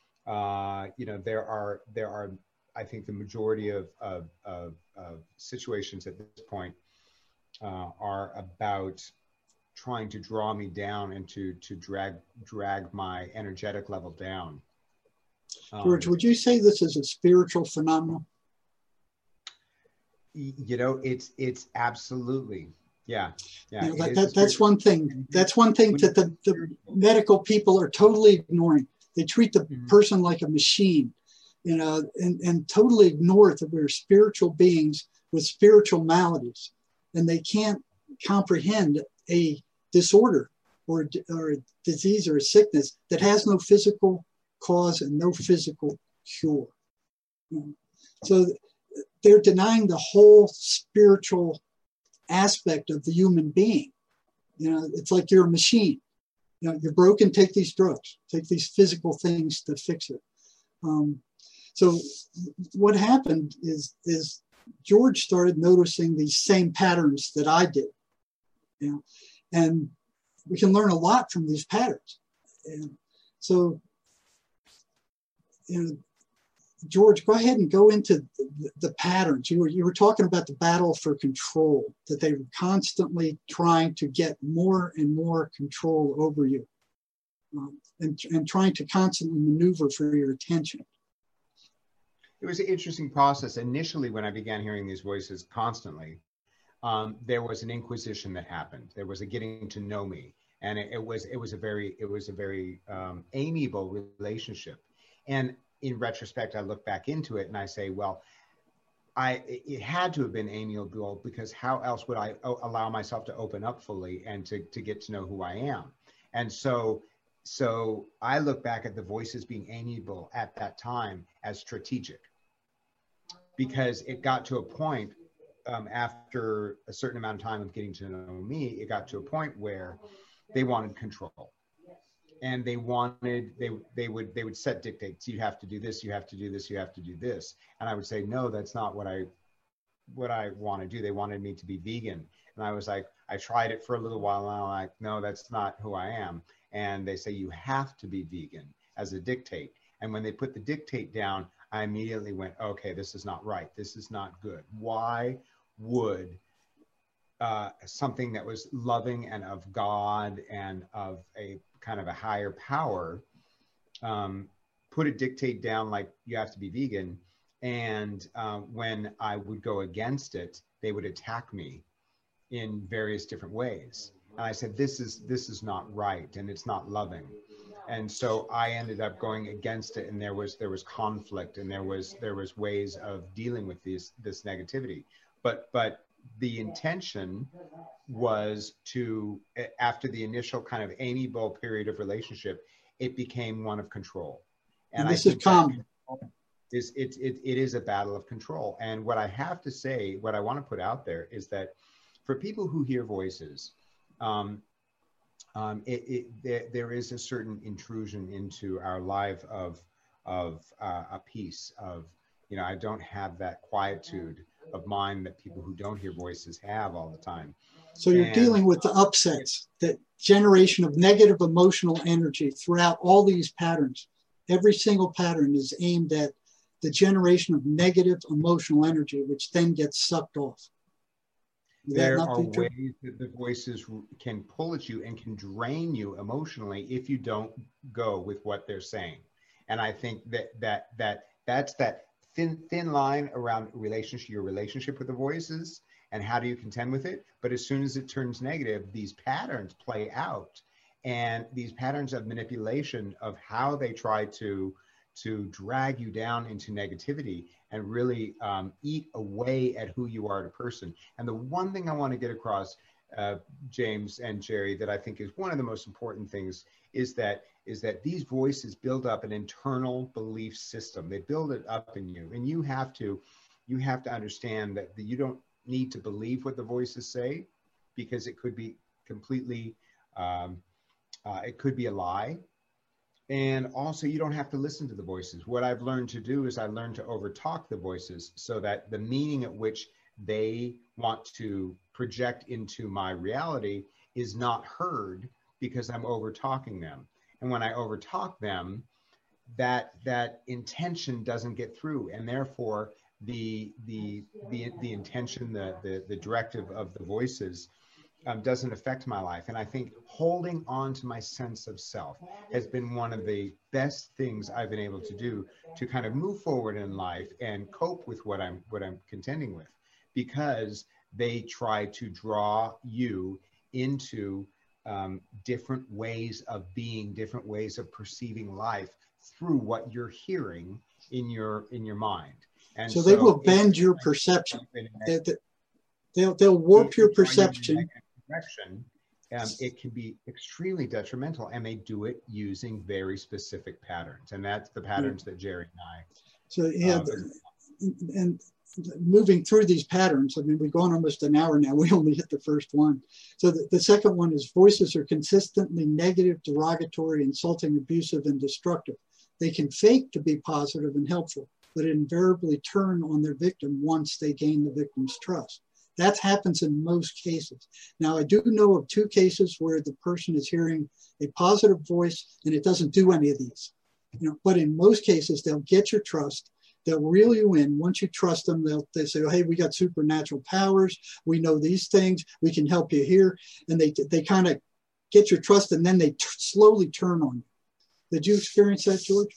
Uh, you know, there are there are I think the majority of of, of, of situations at this point Uh, are about trying to draw me down and to to drag drag my energetic level down. Um, George, would you say this is a spiritual phenomenon? You know, it's it's absolutely, yeah, yeah. You know, that, that, that's one thing. That's one thing that the, the medical people are totally ignoring. They treat the mm-hmm. person like a machine, you know, and, and totally ignore that we're spiritual beings with spiritual maladies. And they can't comprehend a disorder or, or a disease or a sickness that has no physical cause and no physical cure. So they're denying the whole spiritual aspect of the human being. You know, it's like you're a machine. You know, you're broken, take these drugs, take these physical things to fix it. Um, so what happened is, is George started noticing these same patterns that I did, you know, and we can learn a lot from these patterns. And so, you know, George, go ahead and go into the, the patterns. You were you were talking about the battle for control, that they were constantly trying to get more and more control over you, um, and, and trying to constantly maneuver for your attention. It was an interesting process. Initially, when I began hearing these voices constantly, um, there was an inquisition that happened. There was a getting to know me, and it, it was it was a very it was a very um, amiable relationship. And in retrospect, I look back into it and I say, well, I it had to have been amiable, because how else would I allow myself to open up fully and to to get to know who I am? And so. So I look back at the voices being amiable at that time as strategic, because it got to a point um, after a certain amount of time of getting to know me, it got to a point where they wanted control, and they wanted, they, they would, they would set dictates. You have to do this, you have to do this, you have to do this. And I would say, no, that's not what I, what I want to do. They wanted me to be vegan. And I was like, I tried it for a little while, and I'm like, no, that's not who I am. And they say, you have to be vegan as a dictate. And when they put the dictate down, I immediately went, okay, this is not right. This is not good. Why would uh, something that was loving and of God and of a kind of a higher power um, put a dictate down like you have to be vegan? And uh, when I would go against it, they would attack me in various different ways. And I said, this is this is not right, and it's not loving. And so I ended up going against it, and there was there was conflict, and there was there was ways of dealing with these this negativity. but but the intention was to, after the initial kind of amiable period of relationship, it became one of control. And, and this is common. Is it, it it is a battle of control. And what I have to say, what I want to put out there is that for people who hear voices, um, um, it, it, there, there is a certain intrusion into our life of of uh, a piece of, you know, I don't have that quietude of mind that people who don't hear voices have all the time. So you're and, dealing with the upsets, that generation of negative emotional energy throughout all these patterns. Every single pattern is aimed at the generation of negative emotional energy, which then gets sucked off. Is there are ways that the voices can pull at you and can drain you emotionally if you don't go with what they're saying. And I think that that that that's that thin thin line around relationship, your relationship with the voices, and how do you contend with it. But as soon as it turns negative, these patterns play out, and these patterns of manipulation of how they try to to drag you down into negativity and really um, eat away at who you are as a person. And the one thing I want to get across, uh, James and Jerry, that I think is one of the most important things is that is that these voices build up an internal belief system. They build it up in you, and you have to you have to understand that you don't need to believe what the voices say, because it could be completely um, uh, it could be a lie. And also, you don't have to listen to the voices. What I've learned to do is I learned to overtalk the voices so that the meaning at which they want to project into my reality is not heard, because I'm overtalking them. And when I overtalk them, that that intention doesn't get through, and therefore the the the the intention, the the, the directive of the voices Um, doesn't affect my life. And I think holding on to my sense of self has been one of the best things I've been able to do to kind of move forward in life and cope with what I'm what I'm contending with, because they try to draw you into um, different ways of being, different ways of perceiving life through what you're hearing in your in your mind. And so, so they will bend your perception. They, they'll they'll warp your perception. Direction, um, it can be extremely detrimental, and they do it using very specific patterns, and that's the patterns that Jerry and I. So yeah, um, the, and moving through these patterns. I mean, we've gone almost an hour now. We only hit the first one. So the, the second one is voices are consistently negative, derogatory, insulting, abusive, and destructive. They can fake to be positive and helpful, but invariably turn on their victim once they gain the victim's trust. That happens in most cases. Now, I do know of two cases where the person is hearing a positive voice and it doesn't do any of these. You know, but in most cases, they'll get your trust. They'll reel you in. Once you trust them, they'll they say, oh, hey, we got supernatural powers. We know these things. We can help you here. And they they kind of get your trust, and then they t- slowly turn on you. Did you experience that, George?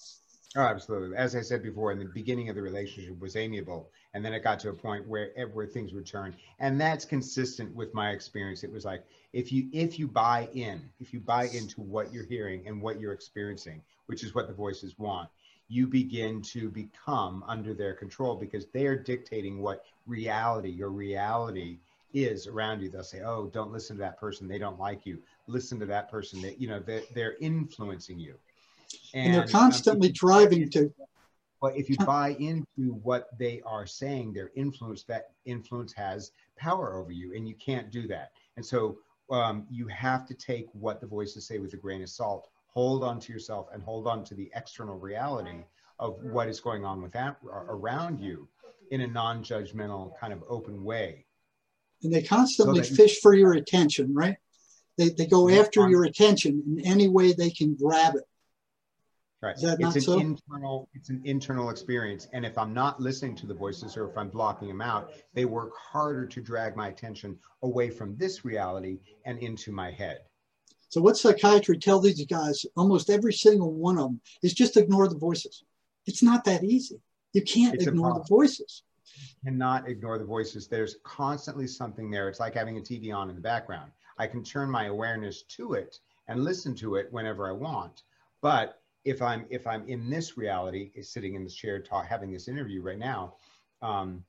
Oh, absolutely. As I said before, in the beginning of the relationship was amiable, and then it got to a point where where things would turn, and that's consistent with my experience. It was like, if you if you buy in, if you buy into what you're hearing and what you're experiencing, which is what the voices want, you begin to become under their control, because they are dictating what reality, your reality is around you. They'll say, oh, don't listen to that person. They don't like you. Listen to that person. That, you know, they're, they're influencing you. And, and they're constantly um, driving to. But if you buy into what they are saying, their influence, that influence has power over you, and you can't do that. And so um, you have to take what the voices say with a grain of salt, hold on to yourself, and hold on to the external reality of what is going on with that around you in a non-judgmental kind of open way. And they constantly so fish for your attention, right? They, they go after your attention in any way they can grab it. Right. Is that it's not an so? internal, it's an internal experience. And if I'm not listening to the voices, or if I'm blocking them out, they work harder to drag my attention away from this reality and into my head. So what psychiatry tells these guys, almost every single one of them, is just ignore the voices. It's not that easy. You can't it's ignore the voices. You cannot ignore the voices. There's constantly something there. It's like having a T V on in the background. I can turn my awareness to it and listen to it whenever I want. But if I'm if I'm in this reality, is sitting in this chair, talk, having this interview right now, um,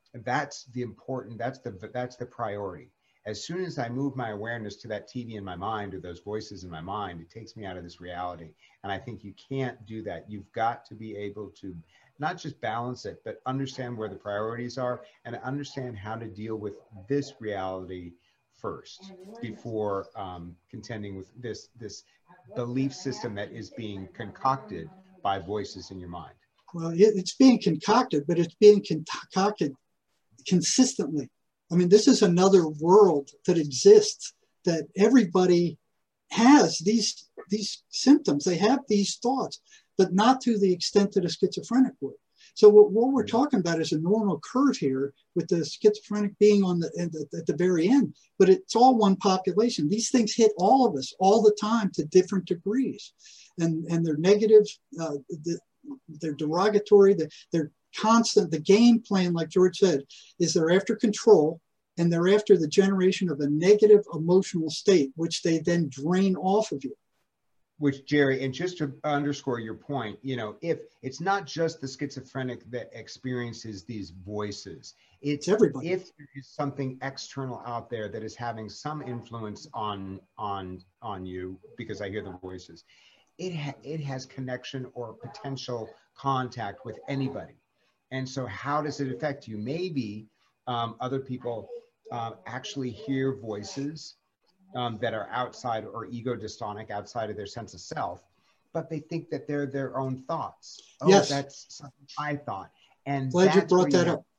that's the important, that's the, that's the priority. As soon as I move my awareness to that T V in my mind or those voices in my mind, it takes me out of this reality. And I think you can't do that. You've got to be able to not just balance it, but understand where the priorities are and understand how to deal with this reality first before um, contending with this, this belief system that is being concocted by voices in your mind. Well, it's being concocted, but it's being concocted consistently. I mean, this is another world that exists, that everybody has these, these symptoms. They have these thoughts, but not to the extent that a schizophrenic would. So what, what we're talking about is a normal curve here, with the schizophrenic being on the, at the at the very end, but it's all one population. These things hit all of us all the time to different degrees, and, and they're negative, uh, they're derogatory, they're, they're constant. The game plan, like George said, is they're after control, and they're after the generation of a negative emotional state, which they then drain off of you. Which, Jerry, and just to underscore your point, you know, if it's not just the schizophrenic that experiences these voices, it's everybody. If there is something external out there that is having some influence on on on you, because I hear the voices, it ha it has connection or potential contact with anybody. And so how does it affect you? Maybe um, other people uh, actually hear voices um, that are outside or ego dystonic, outside of their sense of self, but they think that they're their own thoughts. Oh, yes. That's something I thought. And glad you brought that up.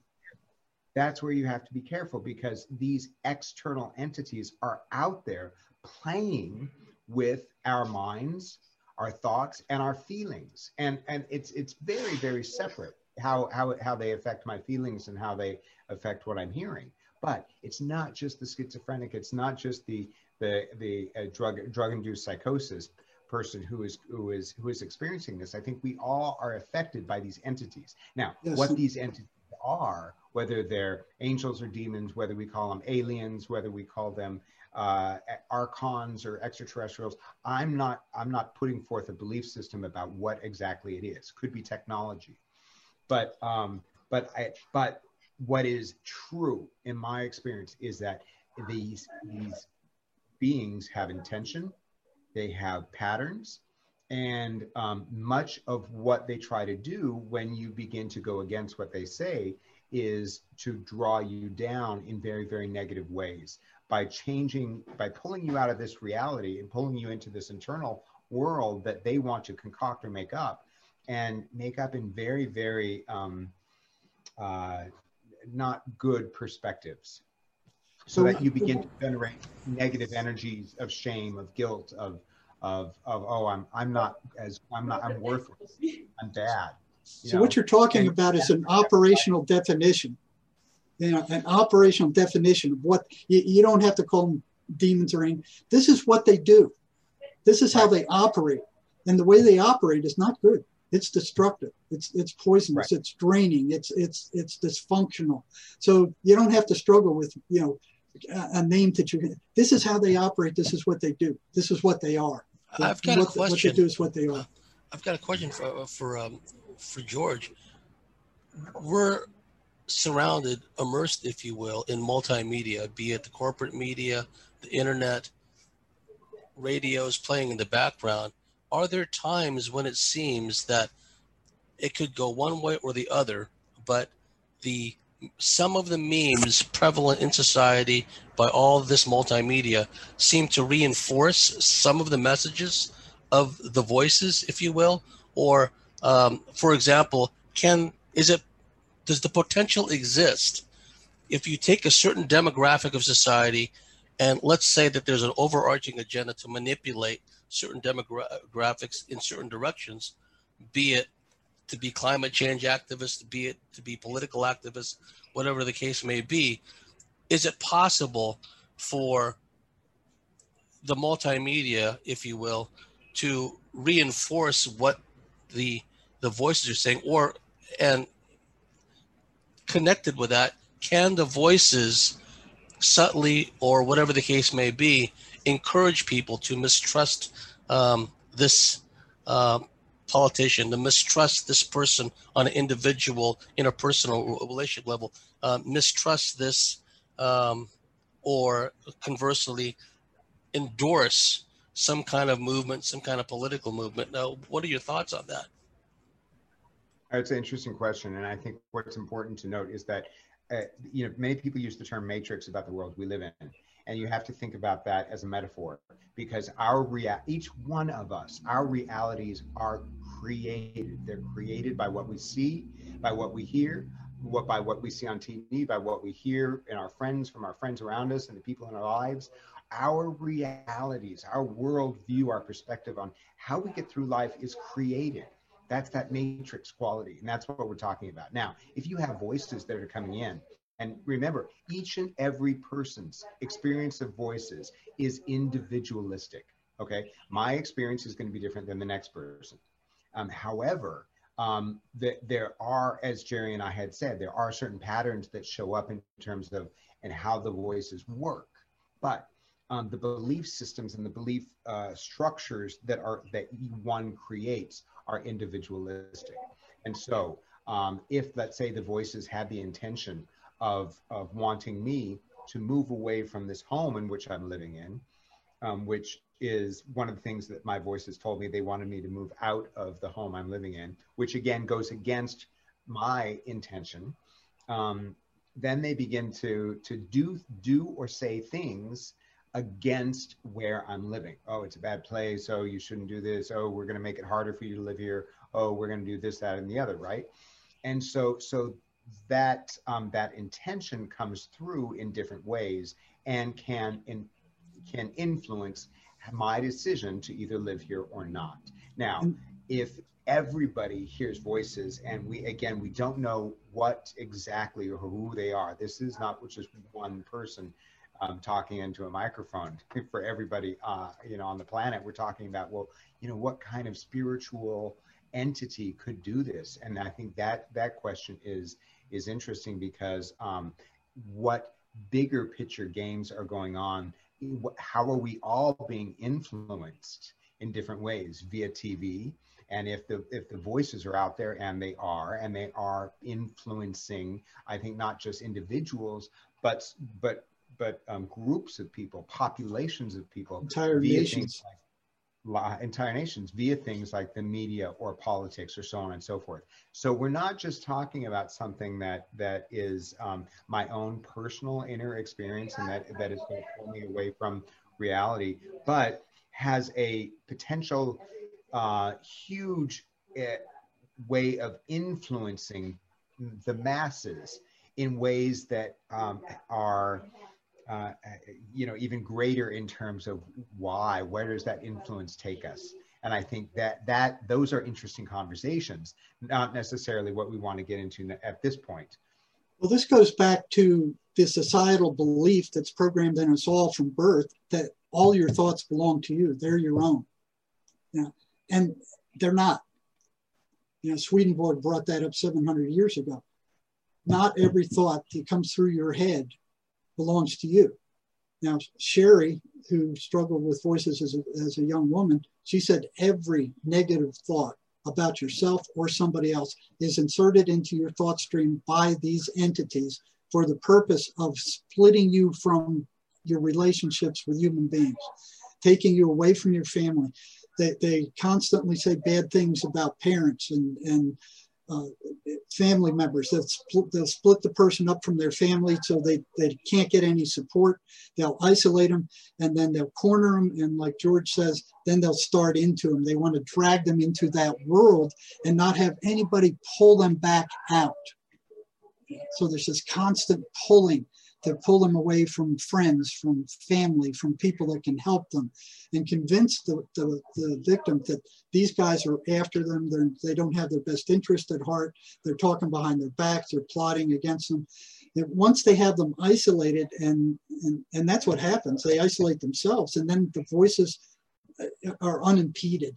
That's where you have to be careful, because these external entities are out there playing with our minds, our thoughts, and our feelings. And, and it's, it's very, very separate how, how, how they affect my feelings and how they affect what I'm hearing. But it's not just the schizophrenic. It's not just the, the, the uh, drug, drug-induced psychosis person who is, who is, who is experiencing this. I think we all are affected by these entities. Now, yes. What these entities are, whether they're angels or demons, whether we call them aliens, whether we call them uh, archons or extraterrestrials, I'm not, I'm not putting forth a belief system about what exactly it is. Could be technology, but, um, but, I, but what is true in my experience is that these, these beings have intention, they have patterns, and um, much of what they try to do when you begin to go against what they say is to draw you down in very, very negative ways by changing, by pulling you out of this reality and pulling you into this internal world that they want to concoct or make up, and make up in very, very um, uh, not good perspectives, so that you begin to generate negative energies of shame, of guilt, of Of, of oh I'm I'm not as I'm not I'm worthless, I'm bad. You so know? What you're talking and, about is an operational definition, you know, an operational definition of what you, you don't have to call them demons or anything. This is what they do. This is how they operate, and the way they operate is not good. It's destructive. It's it's poisonous. Right. It's draining. It's it's it's dysfunctional. So you don't have to struggle with you know a name that you. This is how they operate. This is what they do. This is what they are. I've got what, a question. What they do is what they are. I've got a question for for um, for George. We're surrounded, immersed, if you will, in multimedia, be it the corporate media, the internet, radios playing in the background. Are there times when it seems that it could go one way or the other, but the some of the memes prevalent in society by all this multimedia seem to reinforce some of the messages of the voices, if you will? Or, um, for example, can is it does the potential exist if you take a certain demographic of society, and let's say that there's an overarching agenda to manipulate certain demographics in certain directions, be it to be climate change activists, be it to be political activists, whatever the case may be, is it possible for the multimedia, if you will, to reinforce what the the voices are saying? Or, and connected with that, can the voices subtly, or whatever the case may be, encourage people to mistrust um, this uh, politician, to mistrust this person on an individual, interpersonal relationship level, uh, mistrust this, um, or conversely, endorse some kind of movement, some kind of political movement. Now, what are your thoughts on that? That's an interesting question. And I think what's important to note is that, uh, you know, many people use the term matrix about the world we live in. And you have to think about that as a metaphor, because our rea- each one of us, our realities are created. They're created by what we see, by what we hear, what by what we see on T V, by what we hear in our friends, from our friends around us and the people in our lives. Our realities, our worldview, our perspective on how we get through life is created. That's that matrix quality. And that's what we're talking about. Now, if you have voices that are coming in, and remember, each and every person's experience of voices is individualistic, okay? My experience is going to be different than the next person. Um, however, um, the, there are, as Jerry and I had said, there are certain patterns that show up in terms of and how the voices work. But um, the belief systems and the belief uh, structures that are that one creates are individualistic. And so um, if, let's say, the voices had the intention of, of wanting me to move away from this home in which I'm living in, um, which is one of the things that my voices told me. They wanted me to move out of the home I'm living in, which again goes against my intention. Um, then they begin to, to do, do or say things against where I'm living. Oh, it's a bad place. Oh, you shouldn't do this. Oh, we're going to make it harder for you to live here. Oh, we're going to do this, that, and the other, right? And so, so that um, that intention comes through in different ways and can in, can influence my decision to either live here or not. Now, if everybody hears voices and we, again, we don't know what exactly or who they are. This is not just one person um, talking into a microphone for everybody, uh, you know, on the planet. We're talking about, well, you know, what kind of spiritual entity could do this? And I think that that question is is interesting because um, what bigger picture games are going on? How are we all being influenced in different ways via T V? And if the if the voices are out there, and they are, and they are influencing, I think not just individuals, but but but um, groups of people, populations of people, entire nations. Like, entire nations via things like the media or politics or so on and so forth. So we're not just talking about something that that is um, my own personal inner experience and that that is going to pull me away from reality, but has a potential uh, huge uh, way of influencing the masses in ways that um, are Uh, you know, even greater in terms of why, where does that influence take us? And I think that that those are interesting conversations, not necessarily what we want to get into at this point. Well, this goes back to the societal belief that's programmed in us all from birth that all your thoughts belong to you. They're your own. Yeah. And they're not. You know, Swedenborg brought that up seven hundred years ago. Not every thought that comes through your head belongs to you. Now, Sherry, who struggled with voices as a, as a young woman, she said every negative thought about yourself or somebody else is inserted into your thought stream by these entities for the purpose of splitting you from your relationships with human beings, taking you away from your family. They, they constantly say bad things about parents and, and Uh, family members. They'll split, they'll split the person up from their family so they, they can't get any support. They'll isolate them, and then they'll corner them. And like George says, then they'll start into them. They want to drag them into that world and not have anybody pull them back out. So there's this constant pulling to pull them away from friends, from family, from people that can help them, and convince the, the, the victim that these guys are after them. They're, they don't have their best interest at heart. They're talking behind their backs. They're plotting against them. And once they have them isolated, and, and, and that's what happens, they isolate themselves, and then the voices are unimpeded.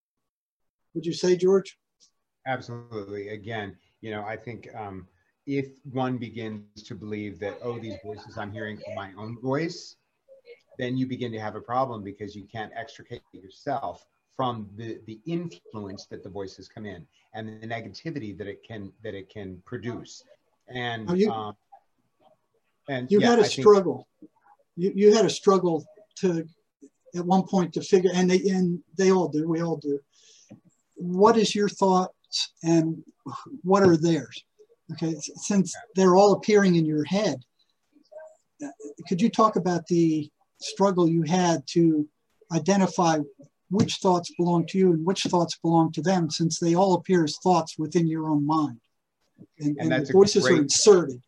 Would you say, George? Absolutely. Again, you know, I think um, if one begins to believe that, oh, these voices I'm hearing are my own voice, then you begin to have a problem because you can't extricate yourself from the, the influence that the voices come in and the negativity that it can, that it can produce. And, Now you, um, and you yeah, had a I think, struggle. You, you had a struggle to, at one point to figure, and they, and they all do, we all do. What is your thoughts and what are theirs? Okay, since they're all appearing in your head, could you talk about the struggle you had to identify which thoughts belong to you and which thoughts belong to them, since they all appear as thoughts within your own mind, and, and, and that's the voices great, are inserted.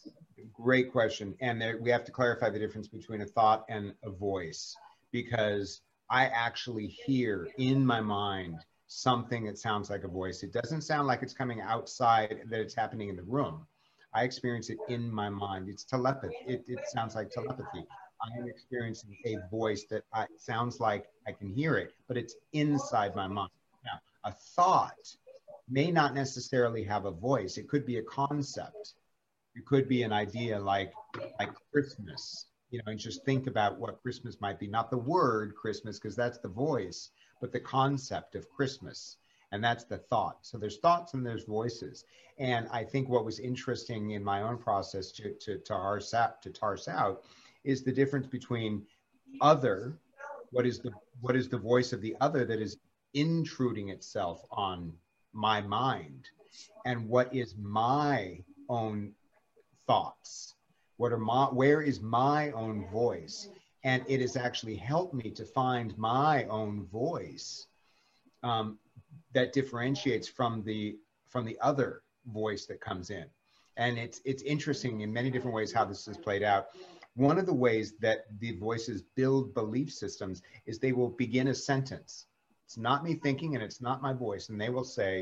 Great question. And there, we have to clarify the difference between a thought and a voice, because I actually hear in my mind something that sounds like a voice. It doesn't sound like it's coming outside, that it's happening in the room. I experience it in my mind. It's telepathy. It, it sounds like telepathy. I am experiencing a voice that I, sounds like I can hear it, but it's inside my mind. Now, a thought may not necessarily have a voice. It could be a concept. It could be an idea like, like Christmas, you know, and just think about what Christmas might be. Not the word Christmas, because that's the voice, but the concept of Christmas. And that's the thought. So there's thoughts and there's voices. And I think what was interesting in my own process to, to, to, parse out, to parse out is the difference between other, what is the, what is the voice of the other that is intruding itself on my mind, and what is my own thoughts? What are my, where is my own voice? And it has actually helped me to find my own voice um, that differentiates from the, from the other voice that comes in. And it's, it's interesting in many different ways how this is played out. One of the ways that the voices build belief systems is they will begin a sentence. It's not me thinking and it's not my voice. And they will say,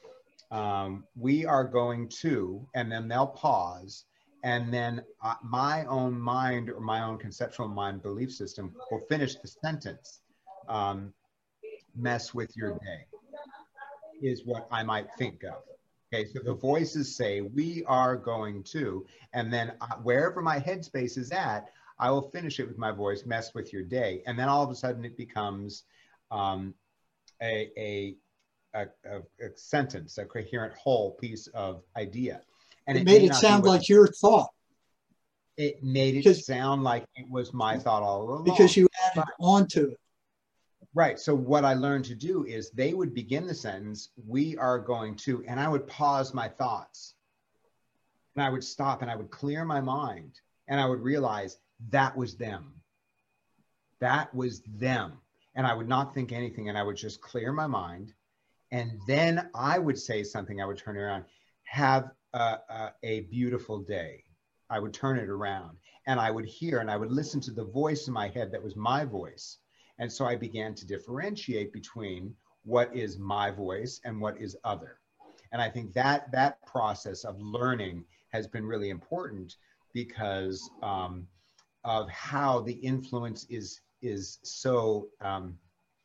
um, we are going to, and then they'll pause. And then uh, my own mind or my own conceptual mind belief system will finish the sentence. Um, mess with your day is what I might think of. Okay, so the voices say, we are going to, and then uh, wherever my headspace is at, I will finish it with my voice, mess with your day. And then all of a sudden it becomes um, a, a, a, a, a sentence, a coherent whole piece of idea. And it, it made it sound like your thought. It made it because, sound like it was my thought all along. Because you added on to it. Right. So what I learned to do is they would begin the sentence, we are going to, and I would pause my thoughts. And I would stop and I would clear my mind. And I would realize that was them. That was them. And I would not think anything. And I would just clear my mind. And then I would say something. I would turn it around. Have a, a, a beautiful day. I would turn it around. And I would hear and I would listen to the voice in my head that was my voice. And so I began to differentiate between what is my voice and what is other. And I think that that process of learning has been really important because um, of how the influence is is so um,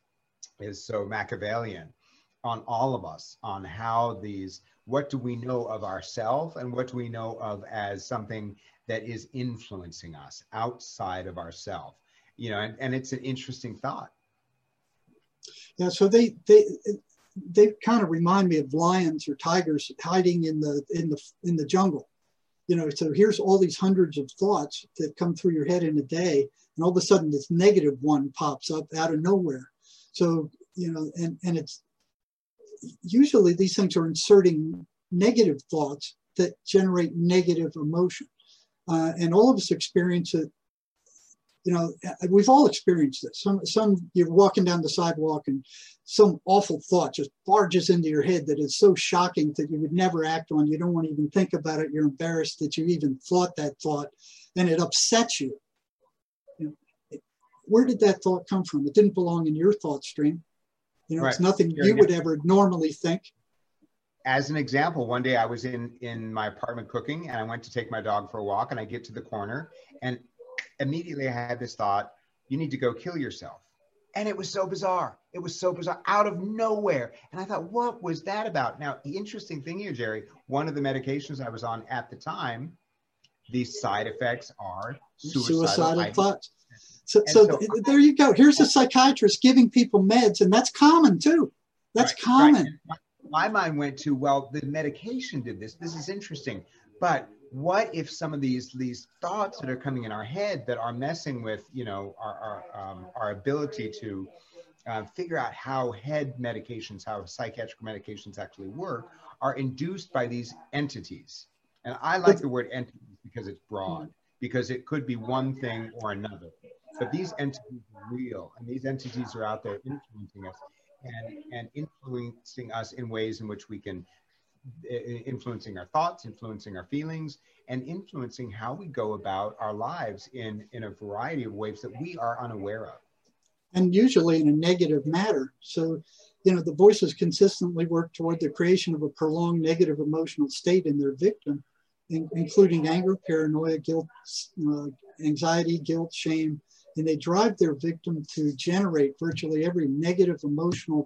is so Machiavellian on all of us, on how these, what do we know of ourselves and what do we know of as something that is influencing us outside of ourselves. You know, and, and it's an interesting thought. Yeah, so they they they kind of remind me of lions or tigers hiding in the in the in the jungle. You know, so here's all these hundreds of thoughts that come through your head in a day, and all of a sudden this negative one pops up out of nowhere. So, you know, and and it's usually these things are inserting negative thoughts that generate negative emotion, uh, and all of us experience it. You know, we've all experienced this. Some, some you're walking down the sidewalk and some awful thought just barges into your head that is so shocking that you would never act on. You don't want to even think about it. You're embarrassed that you even thought that thought, and it upsets you. You know, it, where did that thought come from? It didn't belong in your thought stream. You know, right. It's nothing Here you again. would ever normally think. As an example, one day I was in, in my apartment cooking and I went to take my dog for a walk and I get to the corner and immediately I had this thought, you need to go kill yourself. And it was so bizarre. It was so bizarre out of nowhere. And I thought, what was that about? Now, the interesting thing here, Jerry, one of the medications I was on at the time, the side effects are suicidal, suicidal thoughts. So, so, so there you go. Here's a psychiatrist giving people meds, and that's common too. That's right, common. Right. My mind went to, well, the medication did this. This is interesting. But what if some of these these thoughts that are coming in our head that are messing with, you know, our our, um, our ability to uh, figure out how head medications, how psychiatric medications actually work, are induced by these entities. And I like the word entity because it's broad, because it could be one thing or another. But these entities are real, and these entities are out there influencing us and, and influencing us in ways in which we can, influencing our thoughts, influencing our feelings, and influencing how we go about our lives in, in a variety of ways that we are unaware of. And usually in a negative manner. So, you know, the voices consistently work toward the creation of a prolonged negative emotional state in their victim, in, including anger, paranoia, guilt, uh, anxiety, guilt, shame, and they drive their victim to generate virtually every negative emotional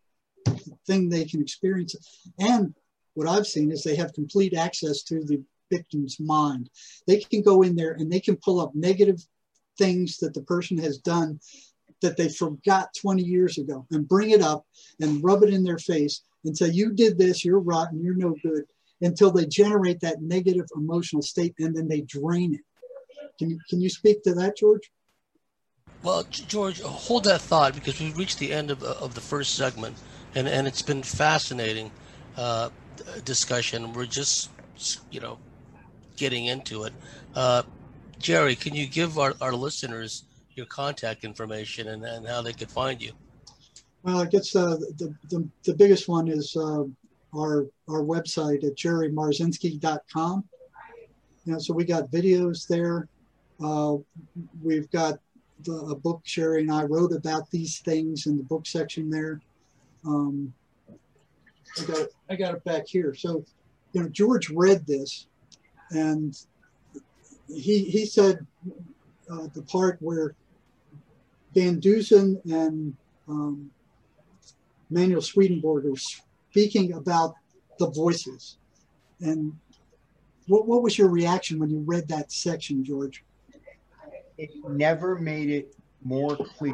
thing they can experience. And what I've seen is they have complete access to the victim's mind. They can go in there and they can pull up negative things that the person has done that they forgot twenty years ago and bring it up and rub it in their face and say, you did this, you're rotten, you're no good, until they generate that negative emotional state and then they drain it. Can you, can you speak to that, George? Well, George, hold that thought, because we've reached the end of, of the first segment, and, and it's been fascinating uh, discussion. We're just, you know, getting into it. Uh, Jerry, can you give our, our listeners your contact information and, and how they could find you? Well, I guess uh, the, the the biggest one is uh, our our website at jerry marzinsky dot com. You know, so we got videos there. Uh, we've got the, a book Sherry and I wrote about these things in the book section there. Um, I got it, I got it back here. So, you know, George read this, and he he said uh, the part where Van Dusen and um, Manuel Swedenborg are speaking about the voices. And what, what was your reaction when you read that section, George? It never made it more clear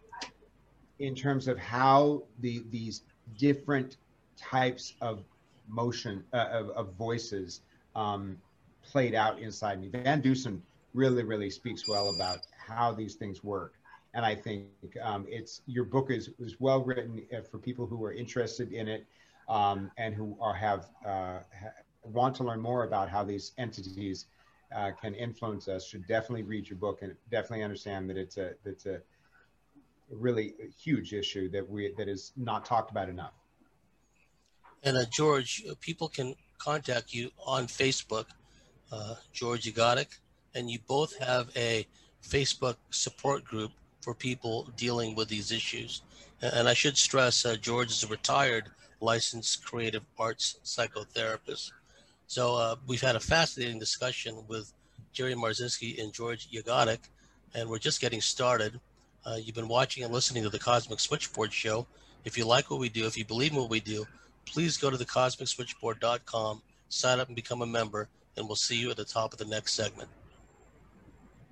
in terms of how the these different types of motion, uh, of, of voices um, played out inside me. Van Dusen really, really speaks well about how these things work. And I think um, it's your book is, is well written for people who are interested in it um, and who are have uh, ha- want to learn more about how these entities uh, can influence us. Should definitely read your book and definitely understand that it's a it's a really huge issue that we that is not talked about enough. And uh, George, people can contact you on Facebook, uh, George Yagotic, and you both have a Facebook support group for people dealing with these issues. And I should stress, uh, George is a retired licensed creative arts psychotherapist. So uh, we've had a fascinating discussion with Jerry Marzinsky and George Yagotic, and we're just getting started. Uh, you've been watching and listening to the Cosmic Switchboard Show. If you like what we do, if you believe in what we do, please go to the cosmic switchboard dot com, sign up and become a member, and we'll see you at the top of the next segment.